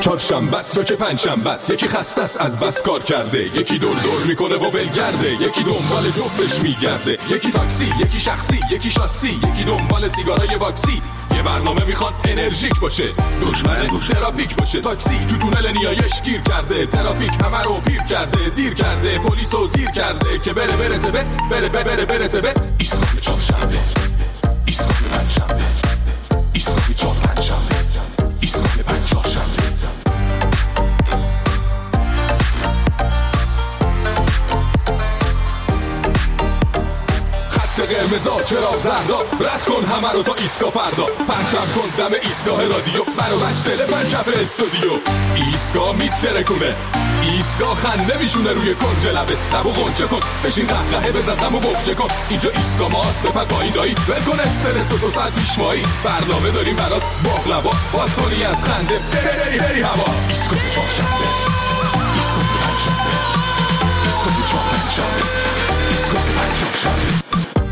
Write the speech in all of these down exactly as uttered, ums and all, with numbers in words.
چهارشنبه است یا که پنجشنبه است، یکی خسته است از بس کار کرده، یکی دور دور میکنه و ولگرده، یکی دنبال جفتش میگرده، یکی تاکسی، یکی شخصی، یکی شاسی، یکی دنبال سیگارای باکسی. یه برنامه میخواد انرژیک باشه، دشمن دوش ترافیک باشه. تاکسی تو تونل نیایش گیر کرده، ترافیک همه رو پیر کرده، دیر کرده، پلیسو زیر کرده که بره برسه به بره بره بره برسه به ایستگاه چهارشنبه، ایستگاه پنجشنبه، ایستگاه چهار پنجشنبه، ایستگاه پنج چهارشنبه. قرمزا چرا زردا، رد کن همه رو تا ایستگاه فردا، پرچم کن دم ایستگاه رادیو، منو مجتله پنجف استودیو. ایستگاه میترکونه، ایستگاه خنده میشونه روی کنج لبه، لبو غنچه کن بشین قهقهه بزن دمو بخشه کن. اینجا ایستگاه ماست بپر پایین دایی، ول کن استرس و دو ساعت پیش مایی، برنامه داریم برات باقلوا، باد کنی از خنده بری بری بری هوا. ایستگاه چهارشنبه، ایستگاه پنجشنبه، ایستگاه چهار پنجشنبه، ایستگاه پنج چهارشنبه.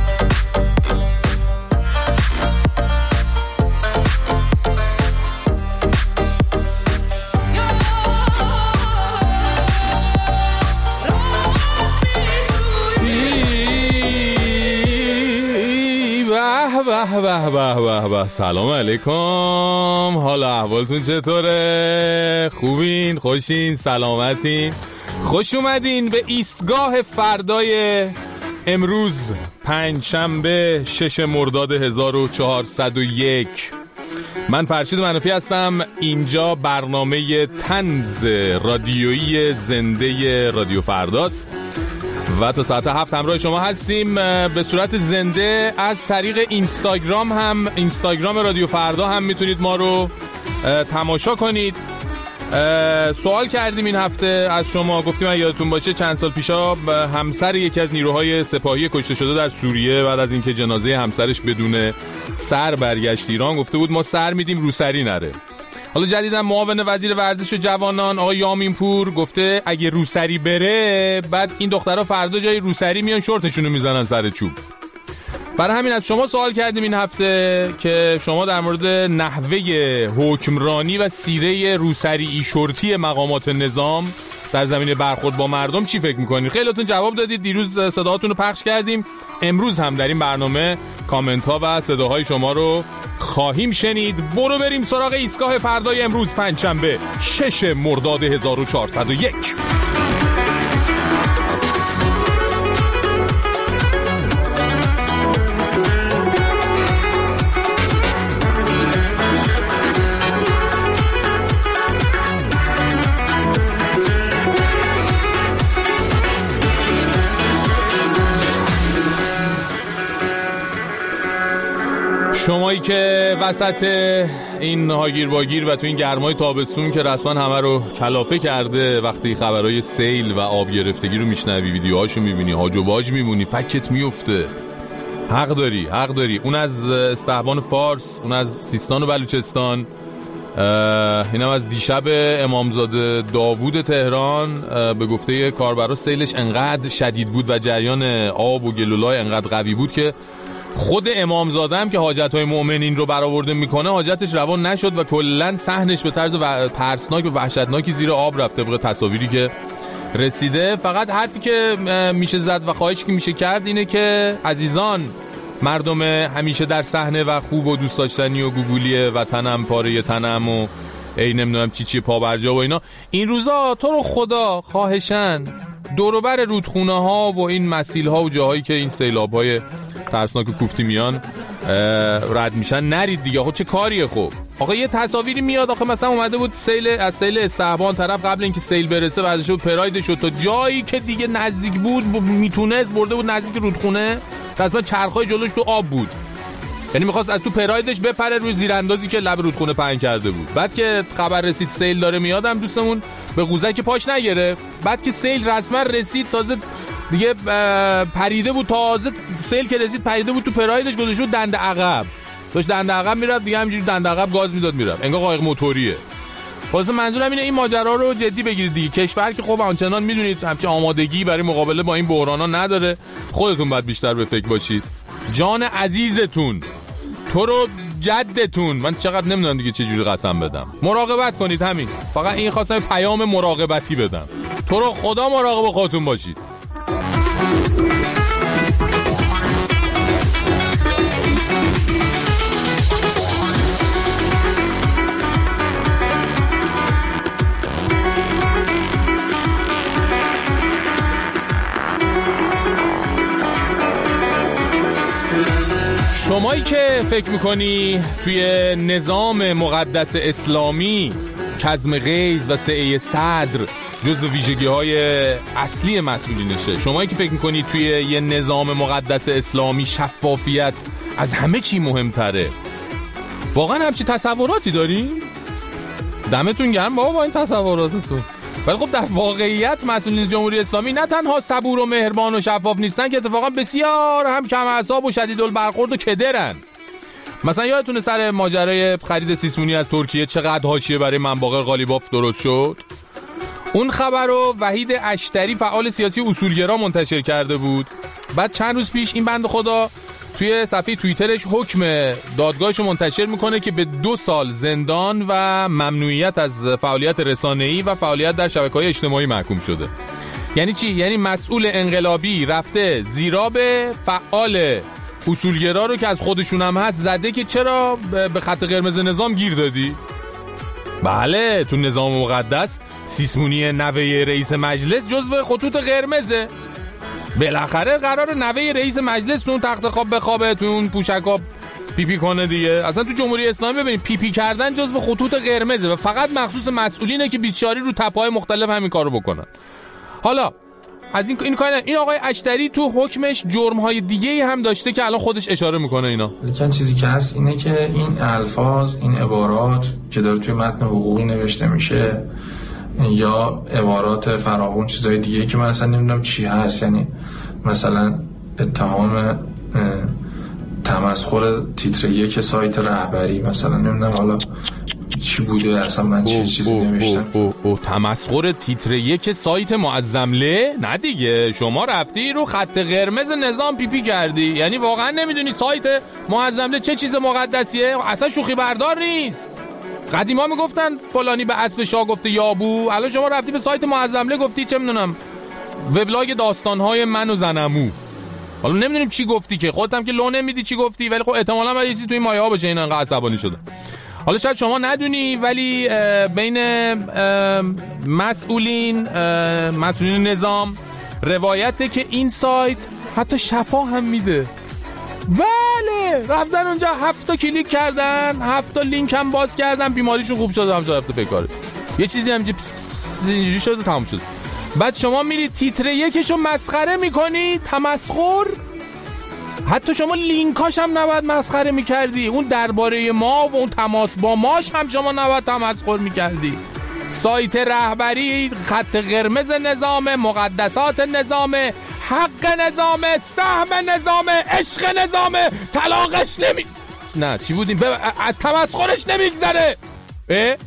به به به به به. سلام علیکم، حالا احوالتون چطوره؟ خوبین؟ خوشین؟ سلامتین؟ خوش اومدین به ایستگاه فردای امروز پنجشنبه شش مرداد هزار و چهارصد و یک. من فرشید منافی هستم. اینجا برنامه طنز رادیویی زنده رادیو فرداست و تا ساعت هفت همراه شما هستیم به صورت زنده. از طریق اینستاگرام هم، اینستاگرام رادیو فردا هم میتونید ما رو تماشا کنید. سوال کردیم این هفته از شما، گفتیم اگه یادتون باشه چند سال پیشا همسر یکی از نیروهای سپاهی کشته شده در سوریه بعد از اینکه جنازه همسرش بدون سر برگشت ایران گفته بود ما سر میدیم روسری نره. حالا جدیداً معاون وزیر ورزش و جوانان آقای یامین پور گفته اگه روسری بره بعد این دخترها فردا جای روسری میان شورتشونو میزنن سر چوب. برای همین از شما سوال کردیم این هفته که شما در مورد نحوه حکمرانی و سیره روسری شورتی مقامات نظام در زمینه برخورد با مردم چی فکر میکنید؟ خیلیتون جواب دادید، دیروز صداهاتون رو پخش کردیم. امروز هم در این برنامه کامنت ها و صداهای شما رو خواهیم شنید. برو بریم سراغ ایستگاه فردای امروز پنجشنبه شش مرداد هزار و چهارصد و یک. شمایی که وسط این هاگیر واگیر و تو این گرمای تابستون که رسما همه رو کلافه کرده، وقتی خبرهای سیل و آب گرفتگی رو میشنوی، ویدیوهاشو میبینی، هاج و واج میمونی، فکت میفته. حق داری، حق داری. اون از استحبان فارس، اون از سیستان و بلوچستان، اینم از دیشب امامزاده داوود تهران. به گفته کاربرا سیلش انقدر شدید بود و جریان آب و گلولای انقدر قوی بود که خود امامزاده هم که حاجت‌های مؤمنین رو برآورده میکنه حاجتش روان نشد و کلاً صحنش به طرز و ترسناک و وحشتناکی زیر آب رفته. طبق تصاویری که رسیده فقط حرفی که میشه زد و خواهش که میشه کرد اینه که عزیزان، مردم همیشه در صحنه و خوب و دوست داشتنی و گوگولی وطنم پاره تنم و ای نمیدونم چی چی پابرجا و اینا، این روزا تو رو خدا خواهشن دوروبر رودخونه ها و این مسیل ها و جاهایی که این سیلاب های ترسناک و کوفتی میان رد میشن نرید دیگه. خب چه کاریه؟ خب آقا یه تصاویری میاد، آخه مثلا اومده بود سیل از سیل استحبان طرف قبل اینکه سیل برسه برداشته بود پراید شد تا جایی که دیگه نزدیک بود میتونست برده بود نزدیک رودخونه، رسما چرخای جلوش تو آب بود، یعنی میخواست از تو پرایدش بپره روی زیراندازی که لب رودخونه پهن کرده بود. بعد که خبر رسید سیل داره میادم دوستمون به قوزک پاش نگرفت. بعد که سیل رسما رسید تازه دیگه پریده بود، تازه سیل که رسید پریده بود تو پرایدش گذاشته بود دنده عقب، داشت دنده عقب میرفت دیگه، همینجوری دنده عقب گاز میداد میرفت انگار قایق موتوریه. واسه منظورم اینه این ماجرا رو جدی بگیرید دیگه. کشور که خب آنچنان میدونید همچین آمادگی برای مقابله با این بحرانا نداره. خودتون باید بیشتر به فکر باشید. جان عزیزتون تو رو جدتون. من چقدر نمیدونم دیگه چه جوری قسم بدم. مراقبت کنید، همین. فقط این خواستم پیام مراقبتی بدم. تو رو خدا مراقب خودتون باشید. شمایی که فکر میکنی توی نظام مقدس اسلامی کظم غیظ و سعه صدر جزو ویژگی های اصلی مسئولینشه، شمایی که فکر میکنی توی یه نظام مقدس اسلامی شفافیت از همه چی مهمتره، واقعا همچی تصوراتی داری؟ دمتون گرم بابا با این تصوراتتون. ولی خب در واقعیت مسئولین جمهوری اسلامی نه تنها صبور و مهربان و شفاف نیستن که اتفاقا بسیار هم کم اعصاب و شدید البرخورد و کدرن. مثلا یادتونه سر ماجرای خرید سیسمونی از ترکیه چقدر حاشیه برای منباغر قالیباف درست شد؟ اون خبر رو وحید اشتری فعال سیاسی اصولگرا منتشر کرده بود. بعد چند روز پیش این بنده خدا توی صفحه توییترش حکم دادگاهش رو منتشر میکنه که به دو سال زندان و ممنوعیت از فعالیت رسانه‌ای و فعالیت در شبکه‌های اجتماعی محکوم شده. یعنی چی؟ یعنی مسئول انقلابی رفته زیراب فعال اصولگرا رو که از خودشون هم هست زده که چرا به خط قرمز نظام گیر دادی؟ بله، تو نظام مقدس سیسمونی نوه رئیس مجلس جزو خطوط قرمزه. بالاخره قرار نوه رئیس مجلس تو اون تخت خواب بخوابه، تو اون پوشکا پیپی کنه دیگه. اصلا تو جمهوری اسلامی ببینید پیپی کردن جزو خطوط قرمزه و فقط مخصوص مسئولینه که بیچاری رو تپه‌های مختلف همین کارو بکنن. حالا از این این کار این آقای اشتری تو حکمش جرم‌های دیگه‌ای هم داشته که الان خودش اشاره میکنه اینا. لیکن چیزی که هست اینه که این الفاظ، این عبارات که داره توی متن حقوقی نوشته میشه یا عبارات فراوون چیزای دیگه که من اصلا نمیدونم چی هست، یعنی مثلا اتهام تمسخر تیتر یک سایت رهبری، مثلا نمیدونم حالا چی بوده، اصلا من چه چیزی نوشتم. او او تمسخر تیتر یک سایت معظمله؟ نه دیگه، شما رفتی رو خط قرمز نظام پیپی کردی. یعنی واقعا نمیدونی سایت معظمله چه چیز مقدسیه؟ اصلا شوخی بردار نیست. قدیما میگفتن فلانی به اسب شاه گفته یابو، الان شما رفتی به سایت معظمله گفتی چه میدونم وبلاگ داستانهای من و زنمو. حالا نمیدونیم چی گفتی که خودت هم که لو نمیدی چی گفتی، ولی خب احتمالاً باید چیزی توی مایه‌ها باشه این انقدر عصبانی شده. حالا شاید شما ندونی ولی بین مسئولین مسئولین نظام روایته که این سایت حتی شفا هم میده. بله، رفتن اونجا هفت تا کلیک کردن، هفت تا لینک هم باز کردن، بیماریشون خوب شده، همش رفته پیکارش. یه چیزی هم اینجوری شده تمام شد. بعد شما میری تیتر یکشو مسخره میکنی، تمسخر. حتی شما لینکاش هم نباید مسخره میکردی، اون درباره ما و اون تماس با ماش هم شما نباید تمسخر میکردی. سایت رهبری خط قرمز نظام، مقدسات نظام، حق نظام، سهم نظام، عشق نظام، طلاقش نمی نه چی بودیم ب... از تمسخرش نمیگذره. اه؟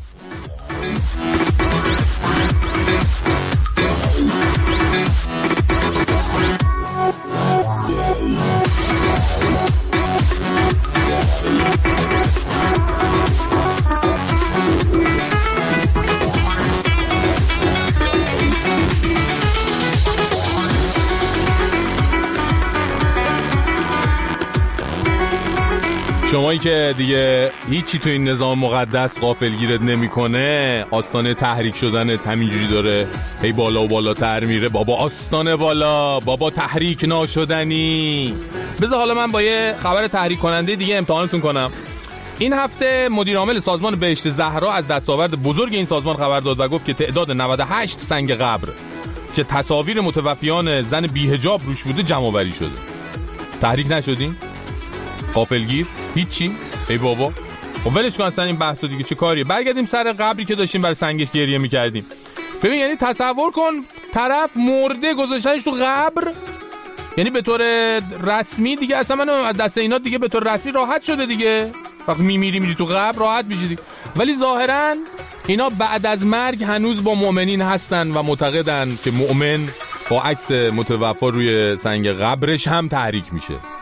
شمایی که دیگه هیچی تو این نظام مقدس غافلگیرت نمیکنه، آستانه تحریک شدن همینجوری داره هی بالا و بالاتر میره. بابا آستانه بالا، بابا تحریک ناشدنی. بذار حالا من با یه خبر تحریک کننده دیگه امتحانتون کنم. این هفته مدیر عامل سازمان بهشت زهرا از دستاورد بزرگ این سازمان خبر داد و گفت که تعداد نود و هشت سنگ قبر که تصاویر متوفیان زن بی‌حجاب روش بوده جمع آوری شده. تحریک نشدین؟ غافلگیر؟ هیچی؟ ای بابا خب ولش کن اصلا این بحثو دیگه، چه کاریه؟ برگردیم سر قبری که داشتیم برای سنگش گریه میکردیم. ببین یعنی تصور کن طرف مرده گذاشتنش تو قبر، یعنی به طور رسمی دیگه اصلا من از دست اینا دیگه به طور رسمی راحت شده دیگه، وقتی میمیری میری تو قبر راحت میشی دیگه. ولی ظاهرا اینا بعد از مرگ هنوز با مؤمنین هستن و معتقدن که مؤمن با عکس متوفا روی سنگ قبرش هم تحریک میشه.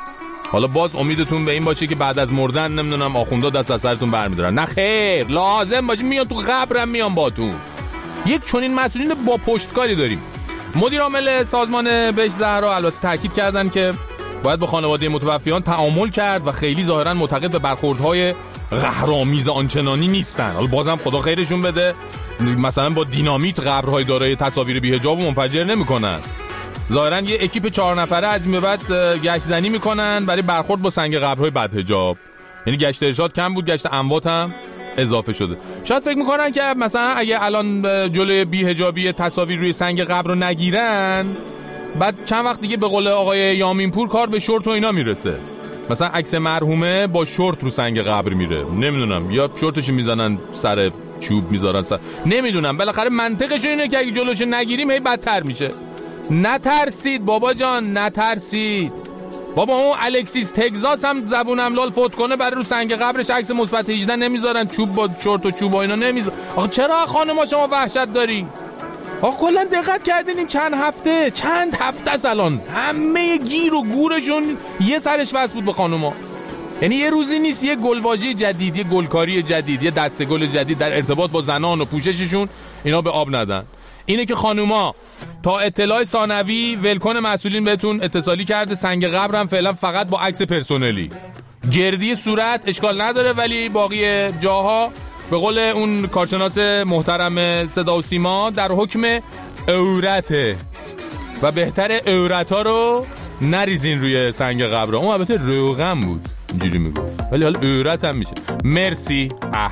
حالا باز امیدتون به این باشه که بعد از مردن نمیدونم آخوندا دست از سرتون برمی‌دارن. نه خیر، لازم باشه میان تو قبرم میان باتون. یک چنین مسئولین با پشتکاری داریم. مدیر عامل سازمان بهشت زهرا البته تاکید کردن که باید با خانواده متوفیان تعامل کرد و خیلی ظاهرا معتقد به برخوردهای قهرآمیز آنچنانی نیستن. حالا بازم خدا خیرشون بده، مثلا با دینامیت قبرهای دارای تصاویر بی‌حجاب منفجر نمی‌کنن. ظاهرا یه اکیپ چهار نفره از این به بعد گشت زنی میکنن برای برخورد با سنگ قبرهای بدحجاب. یعنی گشت ارشاد کم بود، گشت اموات هم اضافه شده. شاید فکر میکنن که مثلا اگه الان جلوی بی‌حجابی تصاویر روی سنگ قبر رو نگیرن، بعد چند وقت دیگه به قول آقای یامینپور کار به شورت و اینا میرسه. مثلا عکس مرحومه با شورت رو سنگ قبر میره، نمیدونم، یا شورتش میزنن سر چوب میذارن سر، نمیدونم. بالاخره منطقشون اینه که اگه جلوش نگیریم هی بدتر میشه. نترسید بابا جان، نترسید بابا. اون الکسیس تگزاس هم زبونم لال فوت کنه برای رو سنگ قبرش عکس مثبت هجده نمیذارن، چوب با شورت و چوب و اینا نمیذارن. آخه چرا خانما شما وحشت داری؟ آخه کلا دقت کردین این چند هفته چند هفته است الان همه گیر و گورشون یه سرش وصل بود به خانما. یعنی یه روزی نیست یه گلواژه جدید، یه گلکاری جدید، یه دسته گل جدید در ارتباط با زنان و پوشششون اینا به آب ندن. اینه که خانوما تا اطلاع ثانوی ولکن مسئولین بهتون اتصالی کرده، سنگ قبرم فعلا فقط با عکس پرسنلی، گردی صورت اشکال نداره، ولی باقی جاها به قول اون کارشناس محترم صدا و سیما در حکم عورته و بهتر عورتا رو نریزین روی سنگ قبر. اون البته روغن بود اینجوری میگفت، ولی حالا عورت هم میشه. مرسی. اه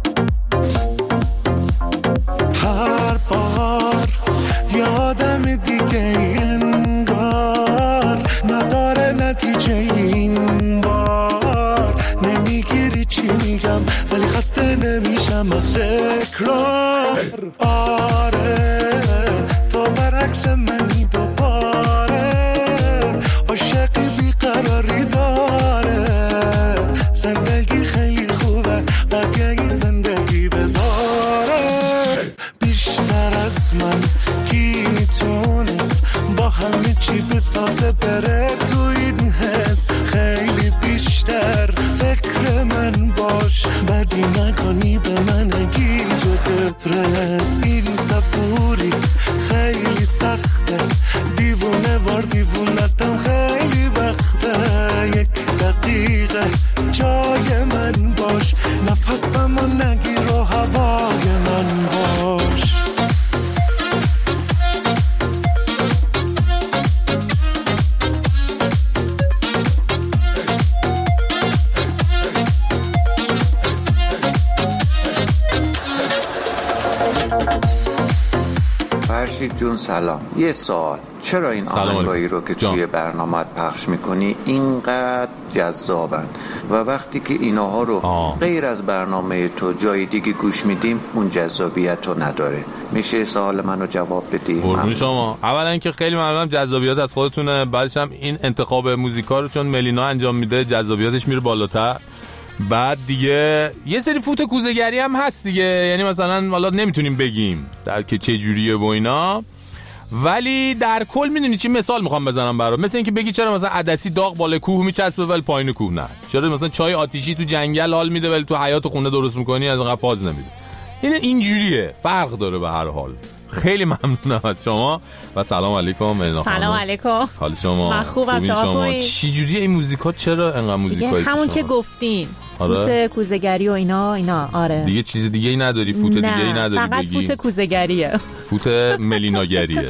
هر بار یادم دیگه انگار نداره نتیجه این بار، نمیگیری چی میگم ولی خسته نمیشم از تکرار. آره تو برعکس منی دوباره، عاشقی بیقراری داره، زندگی خیلی خوبه قدیه زندگی بذاره. بیشتر از من کی میتونست با همه چی بسازه بره تو این حس، خیلی بیشتر فکر من باش، بدی نکنی به من گیج و دپرس. این صبوری خیلی سخته، دیوونه وار دیوونتم خیلی وقته، یک دقیقه جای من باش، نفسم و نگیر و هوای من باش. فرشید جون سلام. یه سوال، چرا این آهنگایی رو که جان. توی برنامه پخش میکنی اینقدر جذابن و وقتی که ایناها رو آه. غیر از برنامه تو جای دیگه گوش میدیم اون جذابیت رو نداره؟ میشه سوال منو جواب بدی؟ قربون شما. اولا که خیلی ممنونم، جذابیت از خودتونه. بعدش هم این انتخاب موزیکا رو چون ملینا انجام میده جذابیتش میره بالاتر. بعد دیگه یه سری فوت کوزه‌گری هم هست دیگه، یعنی مثلا حالا نمیتونیم بگیم در که چه جوریه و اینا، ولی در کل میدونی چی مثال میخوام بزنم برات. مثلا اینکه بگی چرا مثلا عدسی داغ بالا کوه میچسبه ولی پایین کوه نه، چرا مثلا چای آتیشی تو جنگل حال میده ولی تو حیاط خونه درست میکنی از اونقدر فاز نمیده. این اینجوریه، فرق داره به هر حال. خیلی ممنونم از شما و سلام علیکم. سلام علیکم. حال شما؟ من خوبم، شما چی جوریه این موزیکا؟ چرا انقدر موزیکایی همون که گفتین آره؟ فوت کوزه‌گری و اینا اینا آره دیگه چیز دیگه ای نداری؟ فوت دیگه ای نداری فقط بگی؟ فوت کوزه‌گریه، فوت ملیناگریه.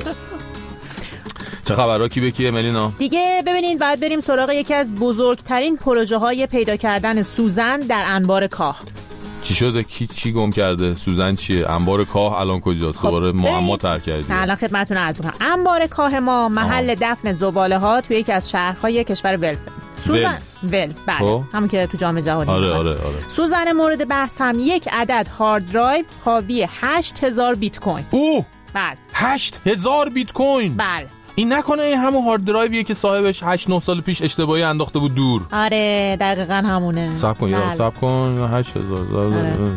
چه خبرها کی به کیه ملینا؟ دیگه ببینید بعد بریم سراغ یکی از بزرگترین پروژه های پیدا کردن سوزن در انبار کاه. چی شده؟ کی چی گم کرده؟ سوزن چیه؟ انبار کاه الان کجاست؟ خب دوباره معما تر کردی. الان خدمتتون عرض می‌کنم. انبار کاه ما محل آه. دفن زباله ها توی یکی از شهرهای کشور ولز. سوزن ولز, ولز بله خب. همون که تو جام جهانی. آره آره آره. سوزن مورد بحث هم یک عدد هارد درایو حاوی هشت هزار بیت کوین. اوه بله هشت هزار بیت کوین. بله. این نکنه این همون هارد درایویه که صاحبش هشت نه سال پیش اشتباهی انداخته بود دور؟ آره دقیقاً همونه. صبر کن یا صبر کن هشت هزار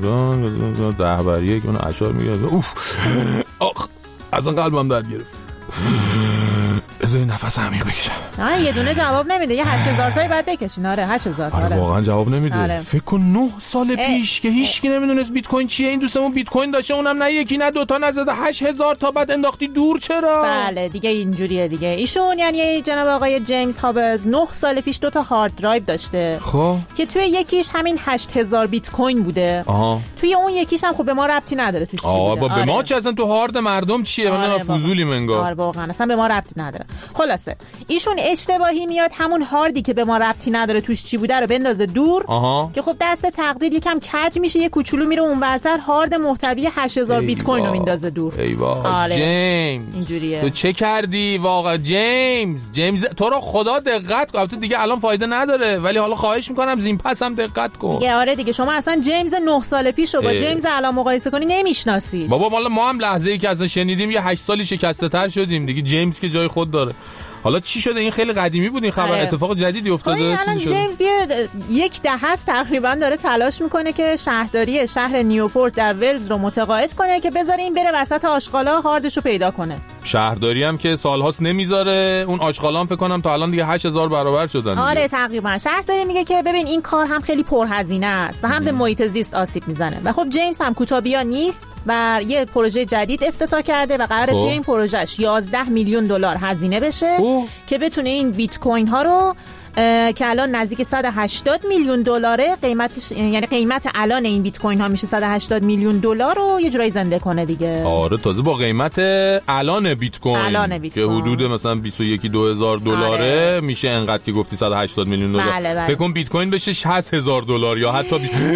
ده بر یک اون اشار میگه. اوف آخ اصلا قلبم درد گرفت. بذار نفس عمیق بکشم. آره یه دونه جواب نمیده، یه هشت هزار تایی بعد بکشین. آره هشت هزار تا. آره واقعا جواب نمیده. آره. فکر کن نه سال پیش که هیچکی نمیدونست بیت کوین چیه، این دوستمون بیت کوین داشته، اونم نه یکی نه دوتا نزده، هشت هزار تا بعد انداختی دور. چرا؟ بله دیگه اینجوریه دیگه. ایشون یعنی جناب آقای جیمز هابلز نه سال پیش دو تا هارد درایو داشته. خب که توی یکیش همین هشت هزار بیت کوین بوده. آها. توی اون یکیش هم خب به ما ربطی نداره توش چی بوده. آره به ما چه اصلا تو هارد مردم چیه؟ من آره فضولی منگار. آره واقعا اصلا به ما ربطی نداره. خلاصه ایشون اشتباهی میاد همون هاردی که به ما ربطی نداره توش چی بوده رو بندازه دور. آها. که خب دست تقدیر یکم کج میشه، یه کوچولو میره اونورتر، هارد محتوی هشت هزار بیت کوین رو میندازه دور. ای وای آره. جیمز اینجوریه. تو چه کردی واقعا جیمز؟ جیمز تو رو خدا دقت کن. تو دیگه الان فایده نداره ولی حالا خواهش میکنم زین پس هم دقت کن. دیگه آره دیگه شما اصلا جیمز نه سال پیشو با جیمز الان مقایسه کنی نمیشناسیش. بابا مالا ما هم لحظه‌ای که اصلا شنیدیم یه هشت سالی شکسته تر شدیم دیگه. جیمز که جای خود داره. حالا چی شده؟ این خیلی قدیمی بود این خبر. آره. اتفاق جدیدی افتاده. الان جیمز یه یک دهه است تقریبا داره تلاش میکنه که شهرداری شهر نیوپورت در ولز رو متقاعد کنه که بذاره این بره وسط آشغالا هاردش رو پیدا کنه. شهرداری هم که سالهاست نمیذاره. اون آشغالام فکر کنم تا الان دیگه هشت هزار برابر شدن. آره تقریبا. شهرداری میگه که ببین این کار هم خیلی پرهزینه است و هم به محیط زیست آسیب میزنه و خب جیمز هم کوتابیا نیست و یه پروژه جدید افتتاح کرده و قراره توی این پروژهش یازده میلیون دلار هزینه بشه اوه. که بتونه این بیت کوین ها رو که الان نزدیک صد و هشتاد میلیون دلاره قیمتش، یعنی قیمت الان این بیت کوین ها میشه صد و هشتاد میلیون دلار رو یه جورایی زنده کنه دیگه. آره تازه با قیمت الان بیت کوین الان بیت که حدود مثلا بیست و یک دو هزار دلاره. آره. میشه انقدر که گفتی صد و هشتاد میلیون دلار. بله بله. فکر کن بیت کوین بشه شصت هزار دلار یا حتی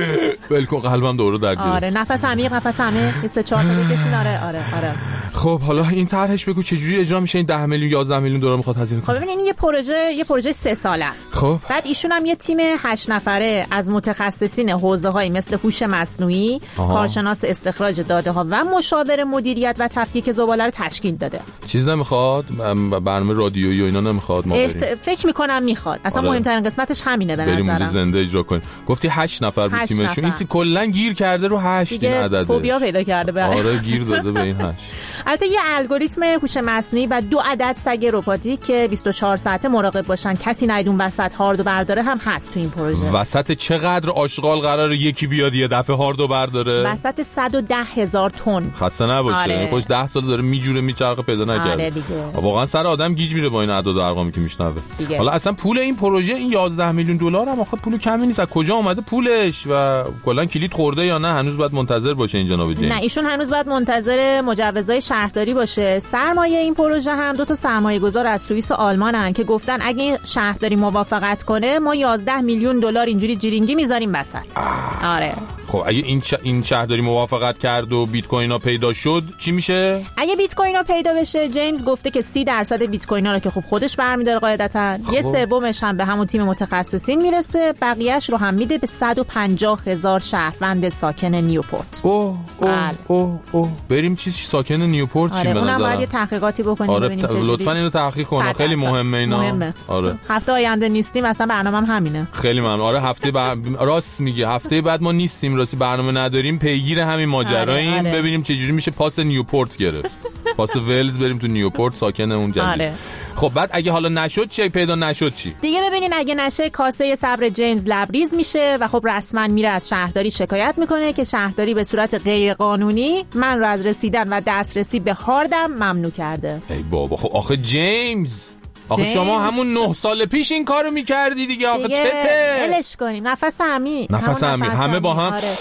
بلکن قلبم دوره درد گرفت. آره نفس عمیق نفس عمیق سه چهار تا بکشین. آره آره آره. خب حالا این طرحش بگو چه جوری اجرا میشه؟ این ده میلیون یازده میلیون دلار میخواد هزینه کنه. خب ببین این یه پروژه یه پروژه سه ساله است. خب بعد ایشون هم یه تیم هشت نفره از متخصصین حوزه‌های مثل هوش مصنوعی، کارشناس استخراج داده‌ها و مشاور مدیریت و تفکیک زباله رو تشکیل داده. چیز نمیخواد؟ برنامه رادیویی و اینا نمیخواد ما احت... فکر میکنم میخواد. اصلا آره. مهمترین قسمتش همینه به نظرم. بریم اونجا زنده اجرا کنیم. گفتی هشت نفر بود تیمشون. این کلا گیر کرده رو هشت این عدده. فوبیا پیدا کرده به. آره گیر داده به این هشت. البته یه الگوریتم هوش مصنوعی و دو عدد سگ رباتیک که بیست و چهار ساعته مراقب باشن کسی نیدون وسط هاردو برداره هم هست تو این پروژه. وسط چقدر آشغال قراره یکی بیاد یه دفعه هاردو برداره؟ وسط صد و ده هزار تن. خسته نباشه. آره. خوش ده سال داره میجوره میچرخه پیدا نکرده. آره دیگه. واقعا سر آدم گیج میره با این اعداد و ارقامی که میشنوه. حالا اصلا پول این پروژه این یازده میلیون دلار هم آخه پول کمی نیست. از کجا اومده پولش و کلا کلید خورده یا نه؟ هنوز باید منتظر باشه این جناب جیمز. نه ایشون هنوز باید منتظر مجوزهای شهرداری باشه. سرمایه این پروژه هم دو تا سرمایه‌گذار از سوئیس و آلمانن که گفتن اگه شهرداری موافقت کنه ما یازده میلیون دلار اینجوری جیرینگی میذاریم وسط. آره. خب اگه این ش... این شهرداری موافقت کرد و بیت کوین ها پیدا شد چی میشه؟ اگه بیت کوین ها پیدا بشه جیمز گفته که سی درصد بیت کوین ها رو که خب خودش برمی‌داره قاعدتاً، خب. یه سومش هم به همون تیم متخصصین میرسه، بقیه‌اش رو هم میده به صد و پنجاه هزار شهروند ساکن نیوپورت. اوه اوه اوه اوه بریم چیز ساکن نیوپورت چی آره به نظر؟ اونم باید یه تحقیقاتی بکنیم آره ببینیم چه لطفاً اینو تحقیق کن خیلی مهمه اینا. مهمه. آره هفته آینده نیستیم اصلا برنامه‌م همینه. خیلی ممنون. آره هفته بعد بر... راست میگی هفته بعد ما نیستیم راستی برنامه نداریم پیگیر همین ماجراییم. آره، آره. ببینیم چه جوری میشه پاس نیوپورت گرفت. پاس ولز بریم تو نیوپورت ساکن اون جدید. آره. خب بعد اگه حالا نشد چی پیدا نشد چی؟ دیگه ببینین اگه نشه کاسه صبر جیمز لبریز میشه و خب رسما میره از شهرداری شکایت میکنه که شهرداری به صورت غیر قانونی من رو از رسیدن و دسترسی به هاردم ممنوع کرده. ای بابا خب آخه جیمز آخه جیمز. شما همون نه سال پیش این کارو میکردی دیگه. آخه دیگه چته؟ ولش کنیم. نفس عمیق. نفس عمیق همه با هم. آره.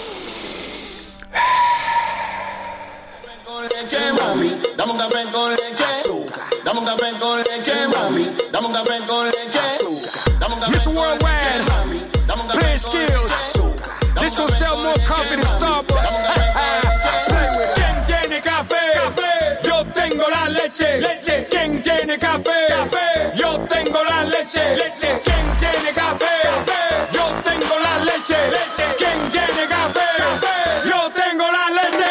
Mami, dame un café con leche, azúcar. Dame un café con leche, mami. Dame un café con leche, azúcar. Dame un café Mister Worldwide, mami. Dame un café playing skills. Azúcar. This gon' sell more coffee than Starbucks. Say with it. ¿Quién tiene café? Café. Yo tengo la leche. Leche. ¿Quién tiene café? Café. Yo tengo la leche. Leche. ¿Quién tiene café? Café. Yo tengo la leche. Leche. ¿Quién tiene café? Café. Yo tengo la leche.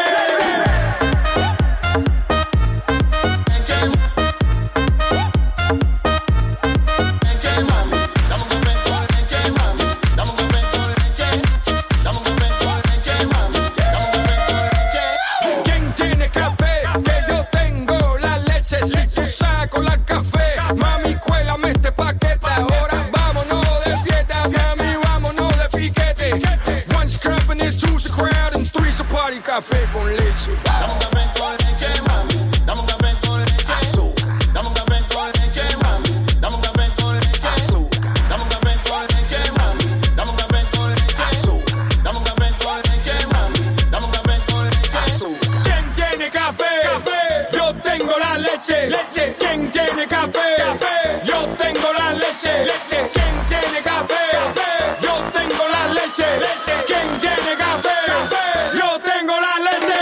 crowd and three's a party café con leche. Dame un café con leche, mami. Dame un café con leche. Azúcar. Dame un café con leche, mami. Dame un café con leche. Azúcar. Dame un café con leche, mami. Dame un café con leche. Azúcar. Dame un café con leche, mami. Dame un café con leche. Azúcar. ¿Quién tiene café? Café. Yo tengo la leche. Leche. ¿Quién tiene café? Café. Yo tengo la leche. Leche. ¿Quién tiene café? Café. Yo tengo la leche. Leche. ¿Quién tiene café? Café. Yo tengo la leche.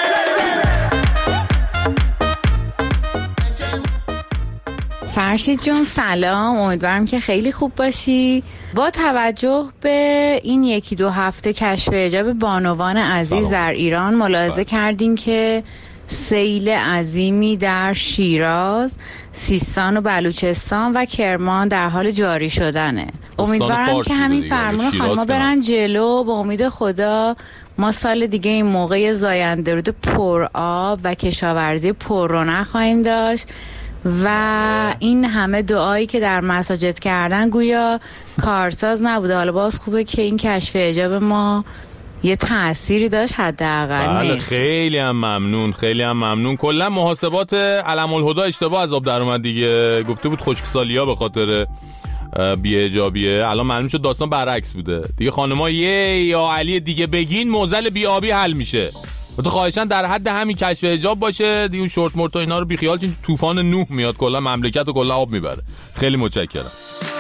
فرشید جون سلام، امیدوارم که خیلی خوب باشی. با توجه به این یکی دو هفته کشف اعجاب بانوان عزیز سلام. در ایران ملاحظه کردیم که سیل عظیمی در شیراز، سیستان و بلوچستان و کرمان در حال جاری شدنه. امیدوارم که همین فرمان خانما برن جلو. به امید خدا ما سال دیگه این موقع زاینده رود پر آب و کشاورزی پر رونق خواهیم داشت و این همه دعایی که در مساجد کردن گویا کارساز نبوده. حالا باز خوبه که این کشف اعجاب ما یه تأثیری داشت حداقل. بله خیلی هم ممنون، خیلی هم ممنون. کلا محاسبات علم الهدی اشتباه از آب در اومد دیگه. گفته بود خشکسالی‌ها به خاطر بی‌اعجابیه، الان معلوم شد داستان برعکس بوده دیگه. خانم‌ها یه یا علی دیگه بگین موزل بی‌آبی حل میشه. تو خواهشاً در حد همین کشف اعجاب باشه دیگه. شورت مورت و اینا رو بیخیال چون طوفان نوح میاد کلا مملکت رو کلا آب میبره. خیلی متشکرم.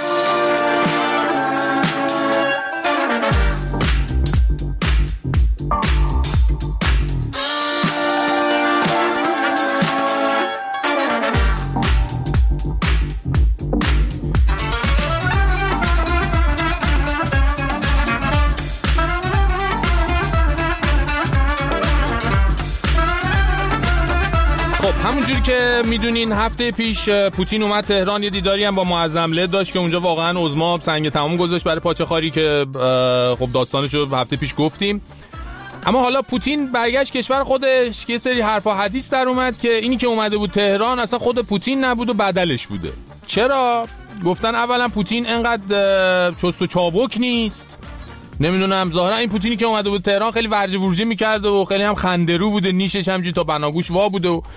همونجوری که میدونین هفته پیش پوتین اومد تهران، یه دیداری هم با معظمله داشت که اونجا واقعا عظما سنگ تمام گذاشت برای پاچه خاری که خب داستانشو هفته پیش گفتیم. اما حالا پوتین برگشت کشور خودش که یه سری حرف و حدیث در اومد که اینی که اومده بود تهران اصلا خود پوتین نبود و بدلش بوده. چرا؟ گفتن اولا پوتین انقدر چست و چابک نیست، نمیدونم ظاهرا این پوتینی که اومده بود تهران خیلی ورجه ورجه میکرد و خیلی هم خندرو بوده، نیشش همجوری تا بناگوش وا بوده و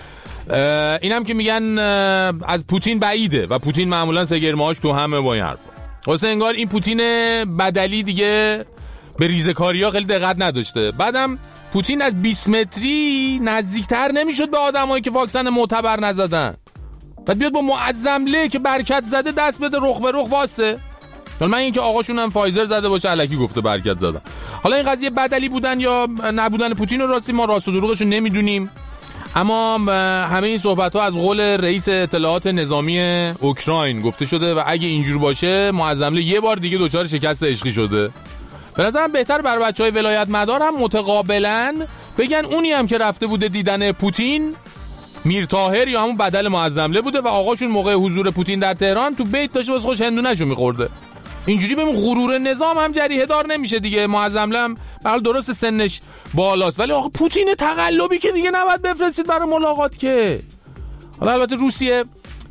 اینم که میگن از پوتین بعیده و پوتین معمولا سگرماش تو همه با این حرفا. واسه انگار این پوتین بدلی دیگه به ریزکاری‌ها خیلی دقت نداشته. بعدم پوتین از بیست متری نزدیکتر نمیشد به آدمایی که واکسن معتبر نزدن. بعد بیاد با معظمله که برکت زده دست بده رخ به رخ واسه. من این که آقاشون هم فایزر زده باشه الکی گفته برکت زدن. حالا این قضیه بدلی بودن یا نبودن پوتین رو راستی ما راست و دروغش رو نمیدونیم، اما همه این صحبت ها از قول رئیس اطلاعات نظامی اوکراین گفته شده و اگه اینجور باشه معظمله یه بار دیگه دچار شکست عشقی شده. به نظرم بهتر برای بچهای ولایت مدار هم متقابلا بگن اونی هم که رفته بوده دیدن پوتین میر طاهر یا همون بدل معظمله بوده و آقاشون موقع حضور پوتین در تهران تو بیت داشته واسه خوش هندونه‌شو می‌خورده. اینجوری ببین غرور نظام هم جریحه دار نمیشه دیگه. معظمله هم برای درست سنش بالاست ولی آقا پوتین تقلبی که دیگه نباید بفرستید برای ملاقات که. حالا البته روسیه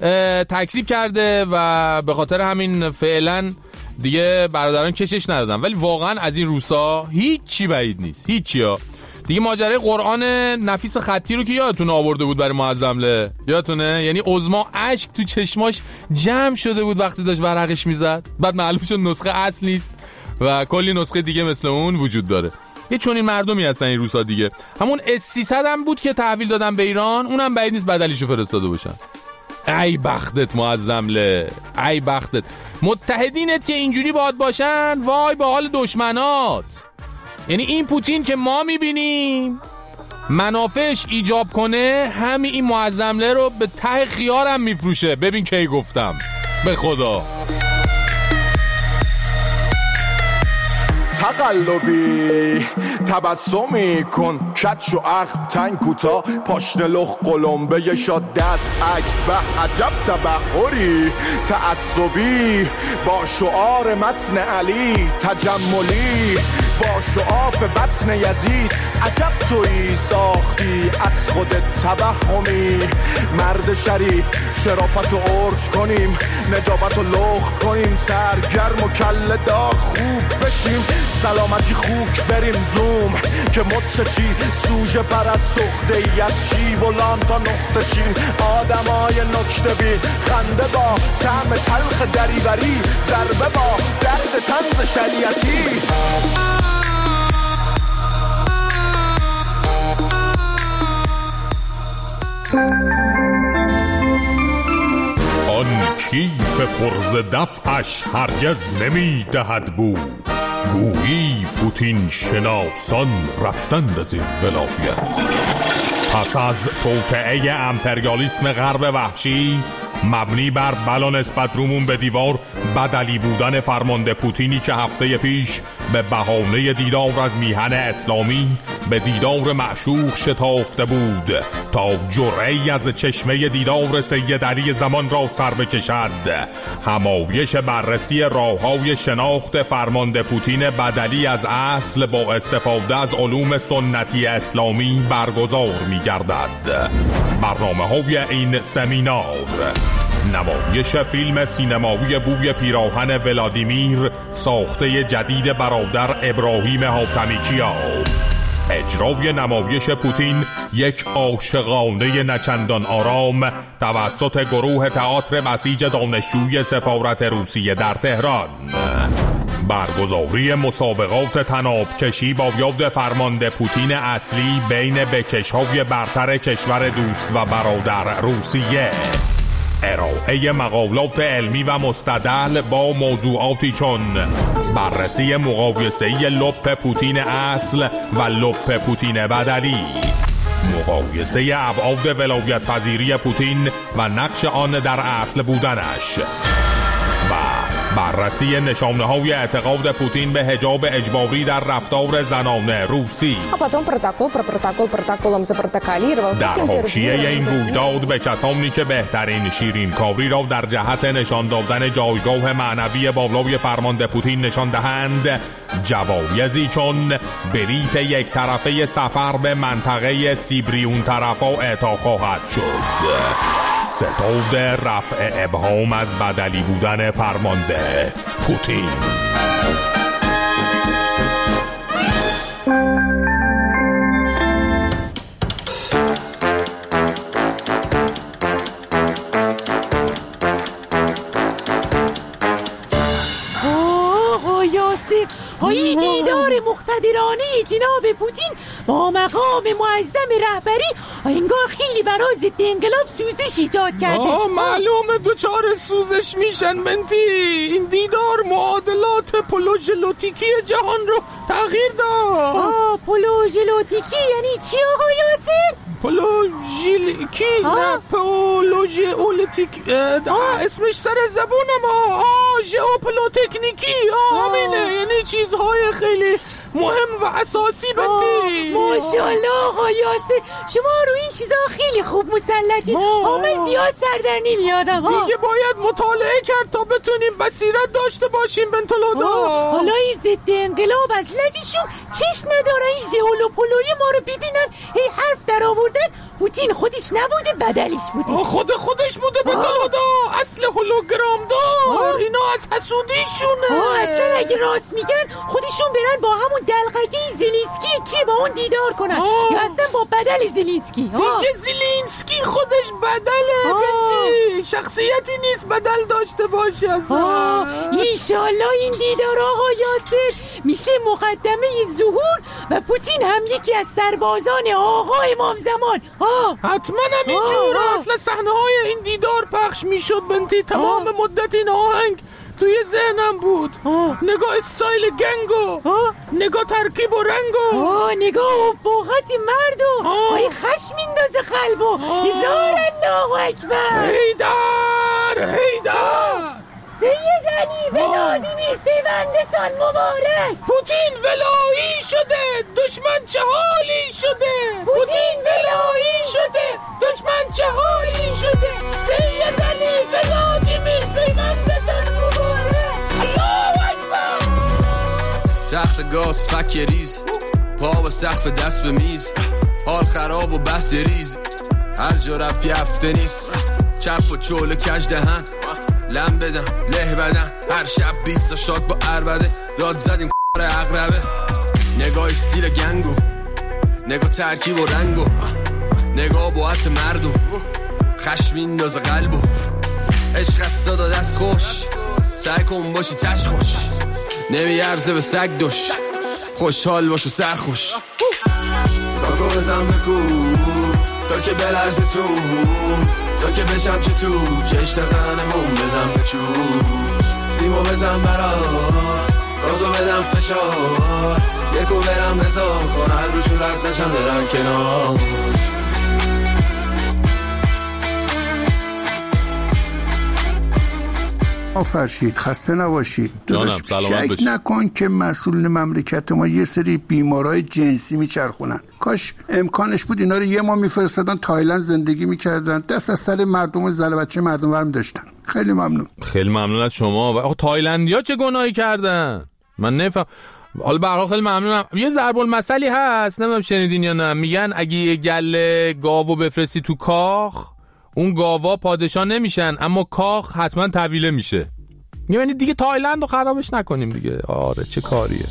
تکذیب کرده و به خاطر همین فعلا دیگه برادران کشش ندادن، ولی واقعا از این روسا هیچ چی بعید نیست، هیچی ها. دیگه ماجرای قرآن نفیس خطی رو که یادتونه آورده بود برای معظمله، یادتونه؟ یعنی عظما اشک تو چشماش جمع شده بود وقتی داشت ورقش میزد. بعد معلوم شد نسخه اصل نیست و کلی نسخه دیگه مثل اون وجود داره. یه چنین مردمی هستن این روسا دیگه. همون اس سیصد هم بود که تحویل دادن به ایران، اونم بعید نیست بدلیشو فرستاده باشن. ای بختت معظمله، ای بختت. متحدینت که اینجوری باهات باشن وای با حال دشمنات. یعنی این پوتین که ما میبینیم منافعش ایجاب کنه همین این معظمله رو به ته خیارم میفروشه. ببین کی گفتم به خدا. تقلبی تبسمی کن کچ و اخم تنگ کوتا پشت لخ قلمبه شاد دست عکس به عجب تبحری تعصبی با شعار متن علی تجملی با شعاف بطن یزید. عجب تویی ساختی از خودت توهمی، مرد شریف شرافت و عرج کنیم، نجابت و لخت کنیم، سرگرم و کل داغ خوب بشیم، سلامتی خوک بریم زوم که مدششی سوژه پرست اخته ای از شیب و لام تا نقطه چین. آدمای نکته بین خنده با طعم تلخ دریوری، ضربه با درد طنز شریعتی. آن کیف پرز دفعش هرگز نمی دهد بود، گویی پوتین شناسان رفتند از این ولایت. پس از توطئه امپریالیسم غرب وحشی مبنی بر بلا نسبت رومون به دیوار، بدلی بودن فرمانده پوتینی که هفته پیش به بهانه دیدار از میهن اسلامی به دیدار معشوق شتافته بود تا جرعه‌ای از چشمه دیدار سید علی زمان را سر بکشد، همایش بررسی راه‌های شناخت فرمانده پوتین بدلی از اصل با استفاده از علوم سنتی اسلامی برگزار می‌گردد. برنامه‌های این سمینار: نمایش فیلم سینمایی بوی پیراهن ولادیمیر ساخته جدید برادر ابراهیم حاتمیکیا، اجرای نمایش پوتین یک عاشقانه نچندان آرام توسط گروه تئاتر بسیج دانشجوی سفارت روسیه در تهران، برگزاری مسابقات طناب کشی با یاد فرمانده پوتین اصلی بین بکش‌های برتر کشور دوست و برادر روسیه، ارائه مقالات علمی و مستدل با موضوعاتی چون بررسی مقایسه‌ای لپ پوتین اصل و لپ پوتین بدلی، مقایسه ابعاد ولایت پذیری پوتین و نقش آن در اصل بودنش، و بررسی نشانه های اعتقاد پوتین به حجاب اجباری در رفتار زنان روسی. در حاشیه این رویداد به کسانی که بهترین شیرین کاری را در جهت نشان دادن جایگاه معنوی بالای فرمانده پوتین نشان دهند، جوایزی چون بلیت یک طرفه سفر به منطقه سیبریون طرفا اعطا خواهد شد. ستاد رفع ابهام از بدلی بودن فرمانده پوتین. آقا یاسر، های دیدار مقتدرانه جناب پوتین با مقام معظم رهبری انگار خیلی برای ضد انقلاب سوزش ایجاد کرده. آه معلومه دوچار سوزش میشن بنتی. این دیدار معادلات پولوژلوتیکی جهان رو تغییر داد. آه پولوژلوتیکی یعنی چی آقا یاسر؟ پولوژیلیکی نه پولوژئولوتیک، اسمش سر زبونم. آه ژئوپولوتکنیکی. آه همینه، یعنی چیزهای خیلی مهم و اساسی بنتی. ماشاءالله آقا یاسر، شما رو این چیزا خیلی خوب مسلطی. آمه زیاد سر در نمیارم. دیگه باید مطالعه کرد تا بتونیم بصیرت داشته باشیم بنتولودا. حالا این ضد انقلاب از لجشون چش نداره این ژئولوپولوی ما رو ببینن هی حرف در آوردن. پوتین خودش نبوده بدلش بوده. خود خودش بوده بنتولودا، اصل هولوگرام دار. اینا از حسودیشونه. آه اصلا اگه راست میگن خودشون برن با همون دلقگی زلینسکی کی با اون دیدار کنن آه. یا اصلا با بدل زلینسکی. دیگه زلینسکی خودش بدله بنتی، شخصیتی نیست بدل داشته باشه اصلا. ایشالله این دیدار آقا یاسر میشه مقدمه ظهور و پوتین هم یکی از سربازان آقا امام زمان. آه. حتما هم اینجور. اصلا صحنه های این دیدار پخش میشد بنتی، تمام آه. مدت این آهنگ توی ذهنم بود. آه. نگاه استایل گنگو، آه. نگاه ترکیب و رنگو، آه. نگاه و بوغت مردو، آه. خشم میندازه قلبو. هزار الله اکبر. هیدر هیدر سید علی ولادیمیر پیوندتان مبارک. پوتین ولایی شده، دشمن چه حالی شده. پوتین ولایی شده، دشمن چه حالی شده. سید علی ولادیمیر پیوندتان مبارک. الله اکبر. وقت گاز فک ریز، پا به سقف دست به میز، حال خراب و بحث ریز، هر جا رفت یه هفته نیست، چپ و چول کج دهن، لم بدم له بدن، هر شب بیست تا شاد با عربده، داد زدیم کار اقربه، نگاه استیل گنگو، نگاه ترکیب و رنگو، نگاه باعت مردو، خشم میندازه قلبو، عشق است داد دست خوش، سعی کن باشی تش خوش، نمیارزه به سگ دوش، خوشحال باش و سرخوش، کاکو بزن بکو تا که بلرزه تو، تا که بشم چه تو کشت زنمون بزن بچو، سیمو بزن برا گازو بدم فشار، یکو برم بزار کن هر روشون رد نشم برن کنار. فرشید خسته نباشید. جانم سلامت باشید. شک نکن که مسئولین مملکت ما یه سری بیمارای جنسی میچرخونن. کاش امکانش بود اینا رو یه ماه میفرستادن تایلند زندگی میکردن، دست از سر مردم و زل بچه مردم ورم داشتن. خیلی ممنون. خیلی ممنون از شما. آخه تایلندیا چه گناهی کردن؟ من نفهم. حالا به هر حال خیلی ممنونم. یه ضرب المثلی هست، نمیدونم شنیدین یا نه، میگن اگه یه گله گاوو بفرستی تو کاخ، اون گاوا پادشاه نمیشن اما کاخ حتما طویله میشه. یعنی دیگه تایلند رو خرابش نکنیم دیگه. آره چه کاریه.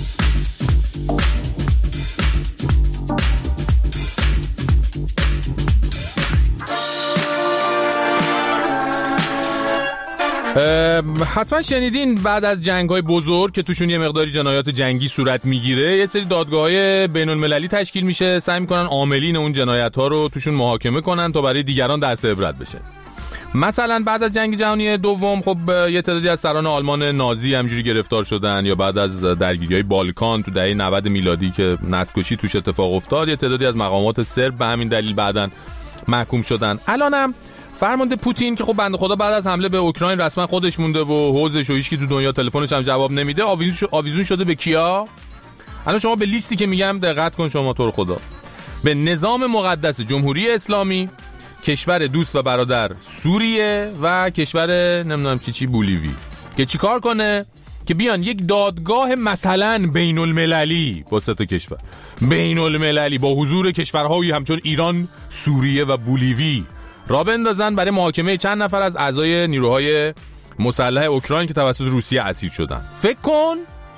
حتما شنیدین بعد از جنگ‌های بزرگ که توشون یه مقداری جنایات جنگی صورت میگیره، یه سری دادگاه‌های بین‌المللی تشکیل میشه، سعی میکنن عاملین اون جنایت‌ها رو توشون محاکمه کنن تا برای دیگران درس عبرت بشه. مثلا بعد از جنگ جهانی دوم خب یه تعدادی از سران آلمان نازی همجوری گرفتار شدن، یا بعد از درگیری‌های بالکان تو دهه نود میلادی که نسل‌کشی توش اتفاق افتاد، یه تعدادی از مقامات سرب به همین دلیل بعداً محکوم شدن. الانم فرمانده پوتین که خب بنده خدا بعد از حمله به اوکراین رسما خودش مونده و حوزش و هیچ کی تو دنیا تلفنش هم جواب نمیده، آویزون آویزون شده به کیا؟ الان شما به لیستی که میگم دقت کن شما تو رو خدا. به نظام مقدس جمهوری اسلامی، کشور دوست و برادر سوریه و کشور نمیدونم چی چی بولیوی، که چیکار کنه؟ که بیان یک دادگاه مثلا بین المللی با سه تا کشور بین المللی با حضور کشورهایی همچون ایران، سوریه و بولیوی را بندازن برای محاکمه چند نفر از اعضای نیروهای مسلح اوکراین که توسط روسیه اسیر شدن. فکر کن،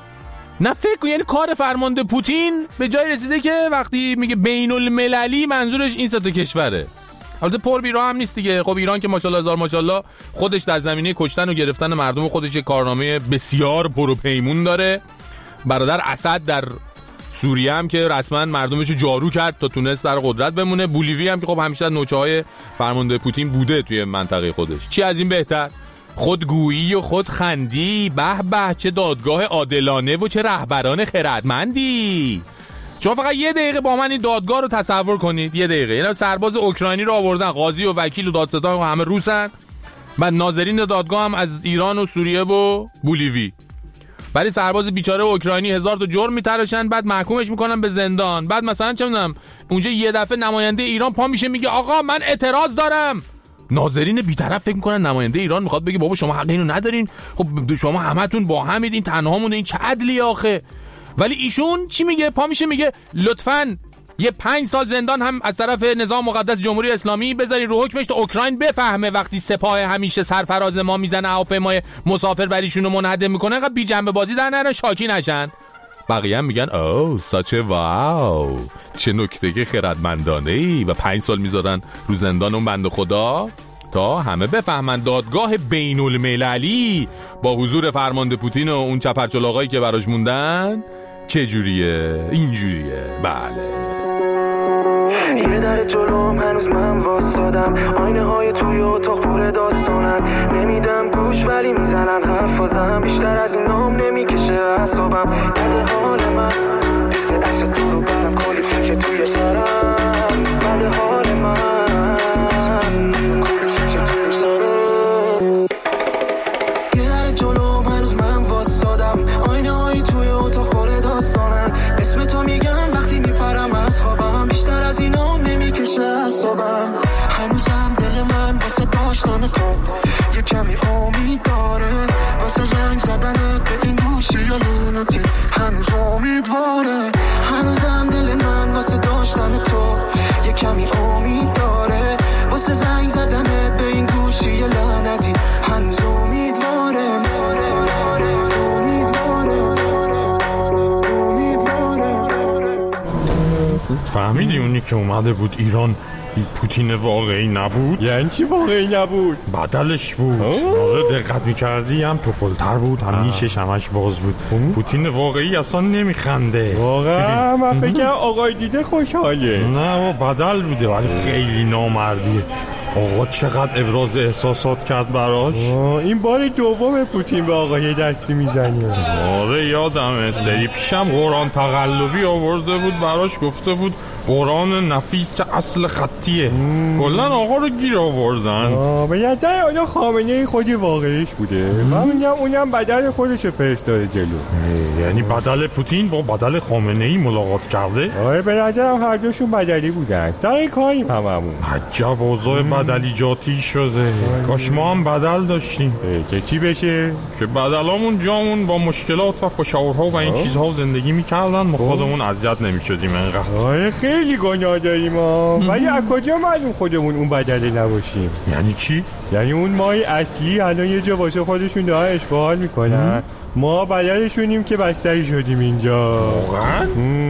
نه فکر کن، یعنی کار فرمانده پوتین به جای رسیده که وقتی میگه بین المللی منظورش این سه تا کشوره. البته پر بیرا هم نیست دیگه. خب ایران که ماشاءالله هزار ماشاءالله خودش در زمینه کشتن و گرفتن مردم خودش یک کارنامه بسیار پروپیمون داره. برادر اسد در سوریه هم که رسما مردمشو جارو کرد تا تونست سر قدرت بمونه. بولیوی هم که خب همیشه نوچه‌های فرمانده پوتین بوده توی منطقه خودش. چی از این بهتر؟ خودگویی و خودخندی. به به چه دادگاه عادلانه و چه رهبران خردمندی. شما فقط یه دقیقه با من این دادگاه رو تصور کنید، یه دقیقه. یعنی سرباز اوکراینی رو آوردن، قاضی و وکیل و دادستان و همه روسن، بعد ناظرین دادگاه هم از ایران و سوریه و بولیوی. برای سرباز بیچاره اوکراینی هزار تا جرم میتراشن، بعد محکومش میکنن به زندان. بعد مثلا چه میدونم اونجا یه دفعه نماینده ایران پا میشه میگه آقا من اعتراض دارم. ناظرین بی‌طرف فکر میکنن نماینده ایران میخواد بگه بابا شما حق اینو ندارین، خب شما همتون با همید، این تنها مونده، این چه عدلی آخه. ولی ایشون چی میگه؟ پا میشه میگه لطفاً یه پنج سال زندان هم از طرف نظام مقدس جمهوری اسلامی بذاری رو حکمش تا اوکراین بفهمه وقتی سپاه همیشه سرفراز ما میزنه هواپیمای مسافر بریشون رو منهدم میکنه انقدر بی جنبه بازی در نرن شاکی نشن. بقیه هم میگن اوه ساچه واو چه نکته خردمندانه ای، و پنج سال میذارن رو زندان اون بنده خدا تا همه بفهمن دادگاه بین المللی با حضور فرمانده پوتین و اون چپرچلاقایی که براش موندن چه جوریه. اینجوریه. بله. یه در جلوم هنوز من واسادم، آینه های توی اتاق پر داستانم، نمیدم گوش ولی میزنن حرفازم، بیشتر از این نام نمیکشه اعصابم. بده حال من دیسک عکس تو رو برم، کلی فکر توی سرم. بده حال من کلی فکر توی سرم. یه در جلوم هنوز من واسادم، آینه های توی اتاق پر داستانم، اسم تو میگم وقتی میپرم از خوابم، بیشتر از این نام نمیکشه اعصابم. هنوزم دل من واسه داشتن تو یه کمی امید داره، واسه جنگ زدنت به این گوشی یا لونتی. هنوز فهمیدی اونی که اومده بود ایران پوتین واقعی نبود؟ یعنی چی واقعی نبود؟ بدلش بود. آره دقت میکردی هم توپلتر بود، هم نیشش همش باز بود. پوتین واقعی اصلا نمیخنده. واقعا من فکر آقای دیده خوشحاله. نه بدل بوده ولی خیلی نامردیه. آقا چقدر ابراز احساسات کرد براش. این بار دوم پوتین به آقای دستی میزنه. آره یادمه سری پیشم قرآن تقلبی آورده بود براش، گفته بود قرآن نفیس اصل خطیه. کلا آقا رو گیر آوردن. به نظر آیا خامنه‌ای خودی واقعیش بوده؟ من میگم اونم بدل خودش فرستاده جلو. یعنی بدل پوتین با بدل خامنه‌ای ملاقات کرده؟ آره به نظرم هر دوشون بدلی بودن. سر کاریم هممون. عجب اوضاع بدلیجاتی شده. کاش ما هم بدل داشتیم. که چی بشه؟ که بدلامون جامون با مشکلات و فشارها و این چیزها زندگی میکردن، ما خودمون اذیت نمیشدیم انقدر. آره خیلی گناه داریم ما. ولی از کجا معلوم خودمون اون بدله نباشیم؟ یعنی چی؟ یعنی اون مای اصلی الان یه جا واسه خودشون دارن اشغال میکنن، ما بدلشونیم که بستری شدیم اینجا. واقعا؟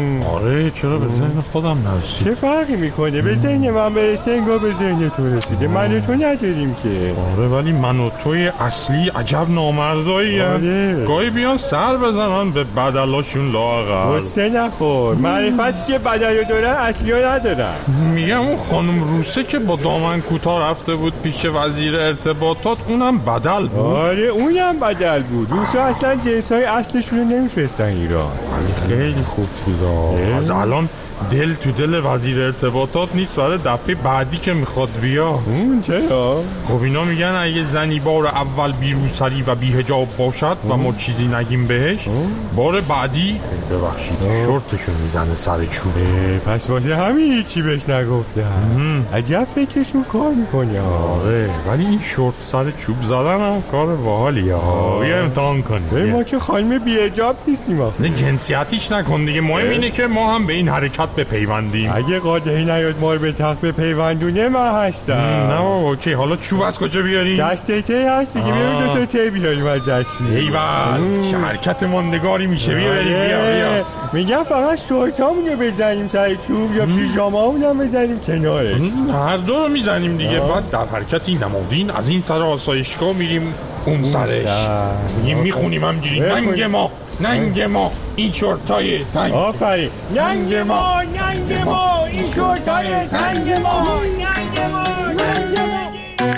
آره چرا به ذهن خودم نرسید؟ چه فرقی میکنه؟ به ذهن من برسه انگار به ذهن تو رسیده. من و تو نداریم که. آره ولی من و توی اصلی عجب نامردایی. آره. گاهی بیان سر بزنن به بدلاشون لااقل. غصه نخور. معرفتی که بدل دارن اصلی ها ندارن. میگم اون خانم روسه که با دامن کوتاه رفته بود پیش وزیر ارتباطات اونم بدل بود. آره اونم بدل بود. روسا اصلا جنسای اصلشون رو نمیفرستن ایران. ولی خیلی خوب بود. از الان دل تو دل وزیر ارتباطات نیست برای دفعه بعدی که میخواد بیا. اون چرا؟ خب اینا میگن اگه زنی بار اول بیروسری و بی‌حجاب باشد و ما چیزی نگیم بهش، بار بعدی ببخشید شورتشو میزنه سر چوبه. پس واسه همین هیچی بهش نگفتم. عجب فکرشون کار میکنه. آره ولی این شورت سر چوب زدن هم کار باحالیه. بیا امتحان کنیم. ما که خانم بی‌حجاب نیستیم. نه جنسیتیش نکن دیگه. مهم اینه که ما هم به این حرکت بپیوندیم. اگه قادری نیاد ما رو به تخت بپیوندونه من هستم. نه اوکی حالا چوب از کجا بیاریم؟ دسته تی هست دیگه. بیاریم دو تا تی بیاریم از دستی. ایول چه حرکت ماندگاری میشه. بیاریم بیا بیا. میگم فقط شورتامون رو بزنیم سر چوب یا پیژامامون هم بزنیم کنارش. هر دو رو میزنیم دیگه. بعد در حرکتی نمودین از این سر آسایشگاه میریم اون سرش. میگیم میخونیم همجوری ننگ ما ننگ ما این شورتای تنگ. آفرین. ننگ ما ننگ ما این شورتای تنگ ما ننگ ما ننگ ما.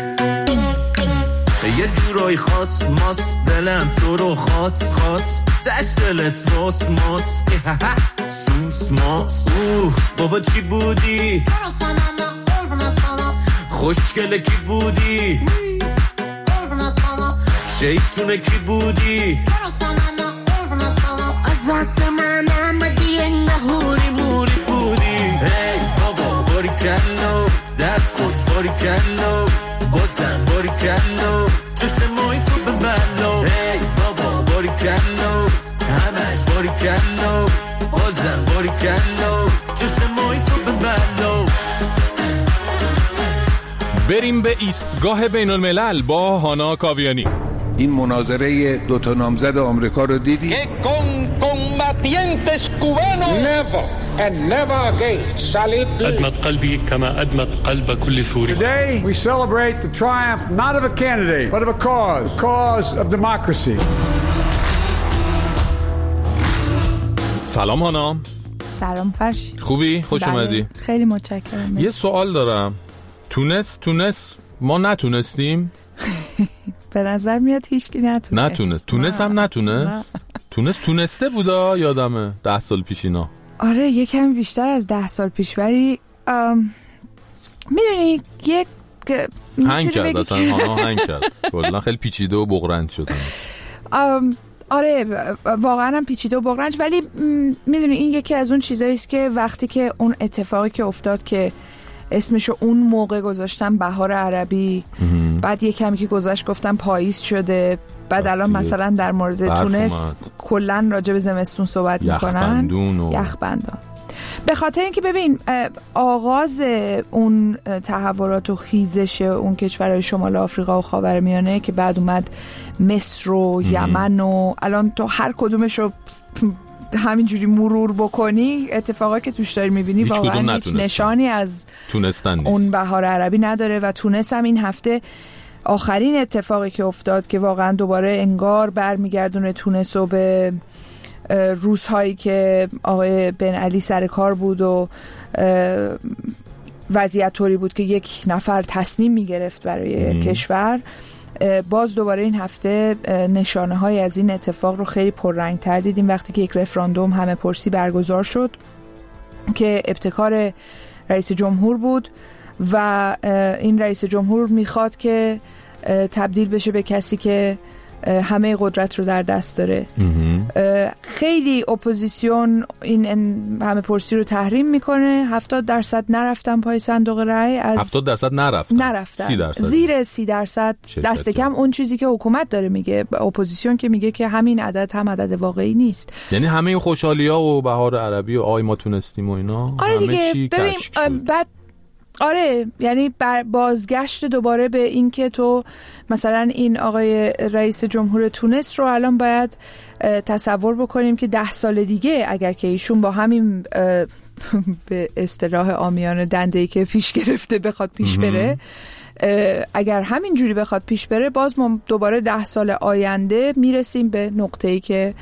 یه جورای خاص ماست دلم تو رو خواست خواست دشتلت راست ماست سوس ماست. اوه بابا چی بودی؟ خوشگله کی بودی؟ شیطونه کی بودی؟ واسه من آمدی نهوری موری بودی. هی بابا باری کنو دست خوش باری کنو بازم باری کنو چشمای تو به بلو. هی بابا باری کنو همش باری کنو بازم باری کنو چشمای تو به بلو. بریم به ایستگاه بین الملل با هانا کاویانی. این مناظره دوتا نامزد آمریکا رو دیدی؟ Never and never again shall it be. أدمت قلبي كما أدمت قلب كل سوري. Today we celebrate the triumph not of a candidate but of a cause, the cause of democracy. سلام هانا. سلام فرشید. خوبی؟ خوش اومدی. خیلی متشکرم. یه سوال دارم. تونست تونست ما نتونستیم؟ به نظر میاد هیچکی نتونست. نتونست. تونست هم نتونست. تونست تونسته بودا یادمه ده سال پیش اینا. آره یه کمی بیشتر از ده سال پیش. ولی میدونی یک هنگ کرد اصلا هانا هنگ کرد. کلا خیلی پیچیده و بغرنج شدن. آره واقعا هم پیچیده و بغرنج. ولی میدونی این یکی از اون چیزایی است که وقتی که اون اتفاقی که افتاد که اسمشو اون موقع گذاشتم بهار عربی، بعد یه کمی که گذاشت گفتم پاییز شده، بعد الان مثلا در مورد تونس کلن راجع به زمستون صحبت میکنن، یخبندان. به خاطر اینکه ببین آغاز اون تحولات و خیزش اون کشورهای شمال آفریقا و خاورمیانه که بعد اومد مصر و یمن و الان تو هر کدومش رو همینجوری مرور بکنی اتفاقایی که توش داری میبینی واقعا هیچ نشانی از تونستن نیست. اون بهار عربی نداره و تونس هم این هفته آخرین اتفاقی که افتاد که واقعا دوباره انگار برمیگردونه تونس رو به روزهایی که آقای بن علی سر کار بود و وضعیت طوری بود که یک نفر تصمیم میگرفت برای ام. کشور. باز دوباره این هفته نشانه های از این اتفاق رو خیلی پررنگ‌تر دیدیم وقتی که یک رفراندوم همه پرسی برگزار شد که ابتکار رئیس جمهور بود و این رئیس جمهور میخواد که تبدیل بشه به کسی که همه قدرت رو در دست داره. خیلی اپوزیسیون این همه پرسی رو تحریم میکنه. هفتاد درصد نرفتن پای صندوق رای. از هفتاد درصد نرفتن نرفتن سی درصد زیر سی درصد دست کم اون چیزی که حکومت داره میگه. اپوزیسیون که میگه که همین عدد هم عدد واقعی نیست. یعنی همه این خوشحالی‌ها و بهار عربی و آی ما تونستیم و اینا آره همه دیگه. چی ببین بعد آره یعنی بازگشت دوباره به این که تو مثلا این آقای رئیس جمهور تونس رو الان باید تصور بکنیم که ده سال دیگه اگر که ایشون با همین به اصطلاح عامیانه دنده‌ای که پیش گرفته بخواد پیش بره، اگر همین جوری بخواد پیش بره باز ما دوباره ده سال آینده میرسیم به نقطه‌ای که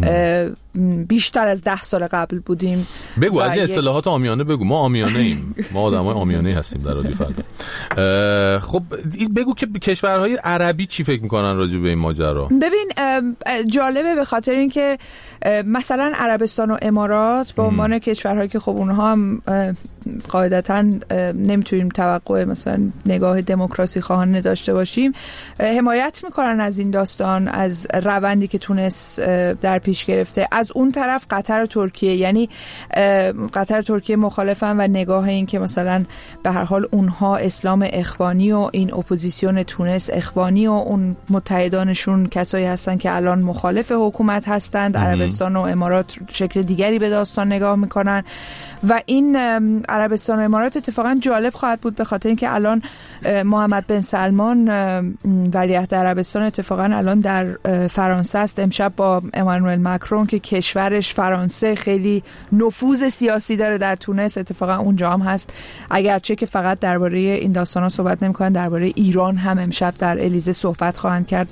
بیشتر از ده سال قبل بودیم. بگو از این اصطلاحات عامیانه بگو. ما عامیانه ایم، ما آدمای عامیانه هستیم در رادیو فردا. خب بگو که کشورهای عربی چی فکر میکنن راجع به این ماجرا؟ ببین جالبه به خاطر اینکه مثلا عربستان و امارات به عنوان کشورهایی که خب اونها هم قاعدتاً نمیتونیم توقع مثلا نگاه دموکراسی خواهانه داشته باشیم، حمایت میکنن از این داستان، از روندی که تونس در پیش گرفته. از اون طرف قطر و ترکیه، یعنی قطر و ترکیه مخالفن و نگاه این که مثلا به هر حال اونها اسلام اخوانی و این اپوزیسیون تونس اخوانی و اون متحدانشون کسایی هستن که الان مخالف حکومت هستند. عربستان و امارات شکل دیگری به داستان نگاه میکنن و این عربستان و امارات اتفاقا جالب خواهد بود به خاطر اینکه الان محمد بن سلمان ولیعهد عربستان اتفاقا الان در فرانسه است. امشب با امانوئل مکرون که کشورش فرانسه خیلی نفوذ سیاسی داره در تونس، اتفاقا اونجا هم هست، اگرچه که فقط درباره این داستانا صحبت نمی‌کنن، درباره ایران هم امشب در الیزه صحبت خواهند کرد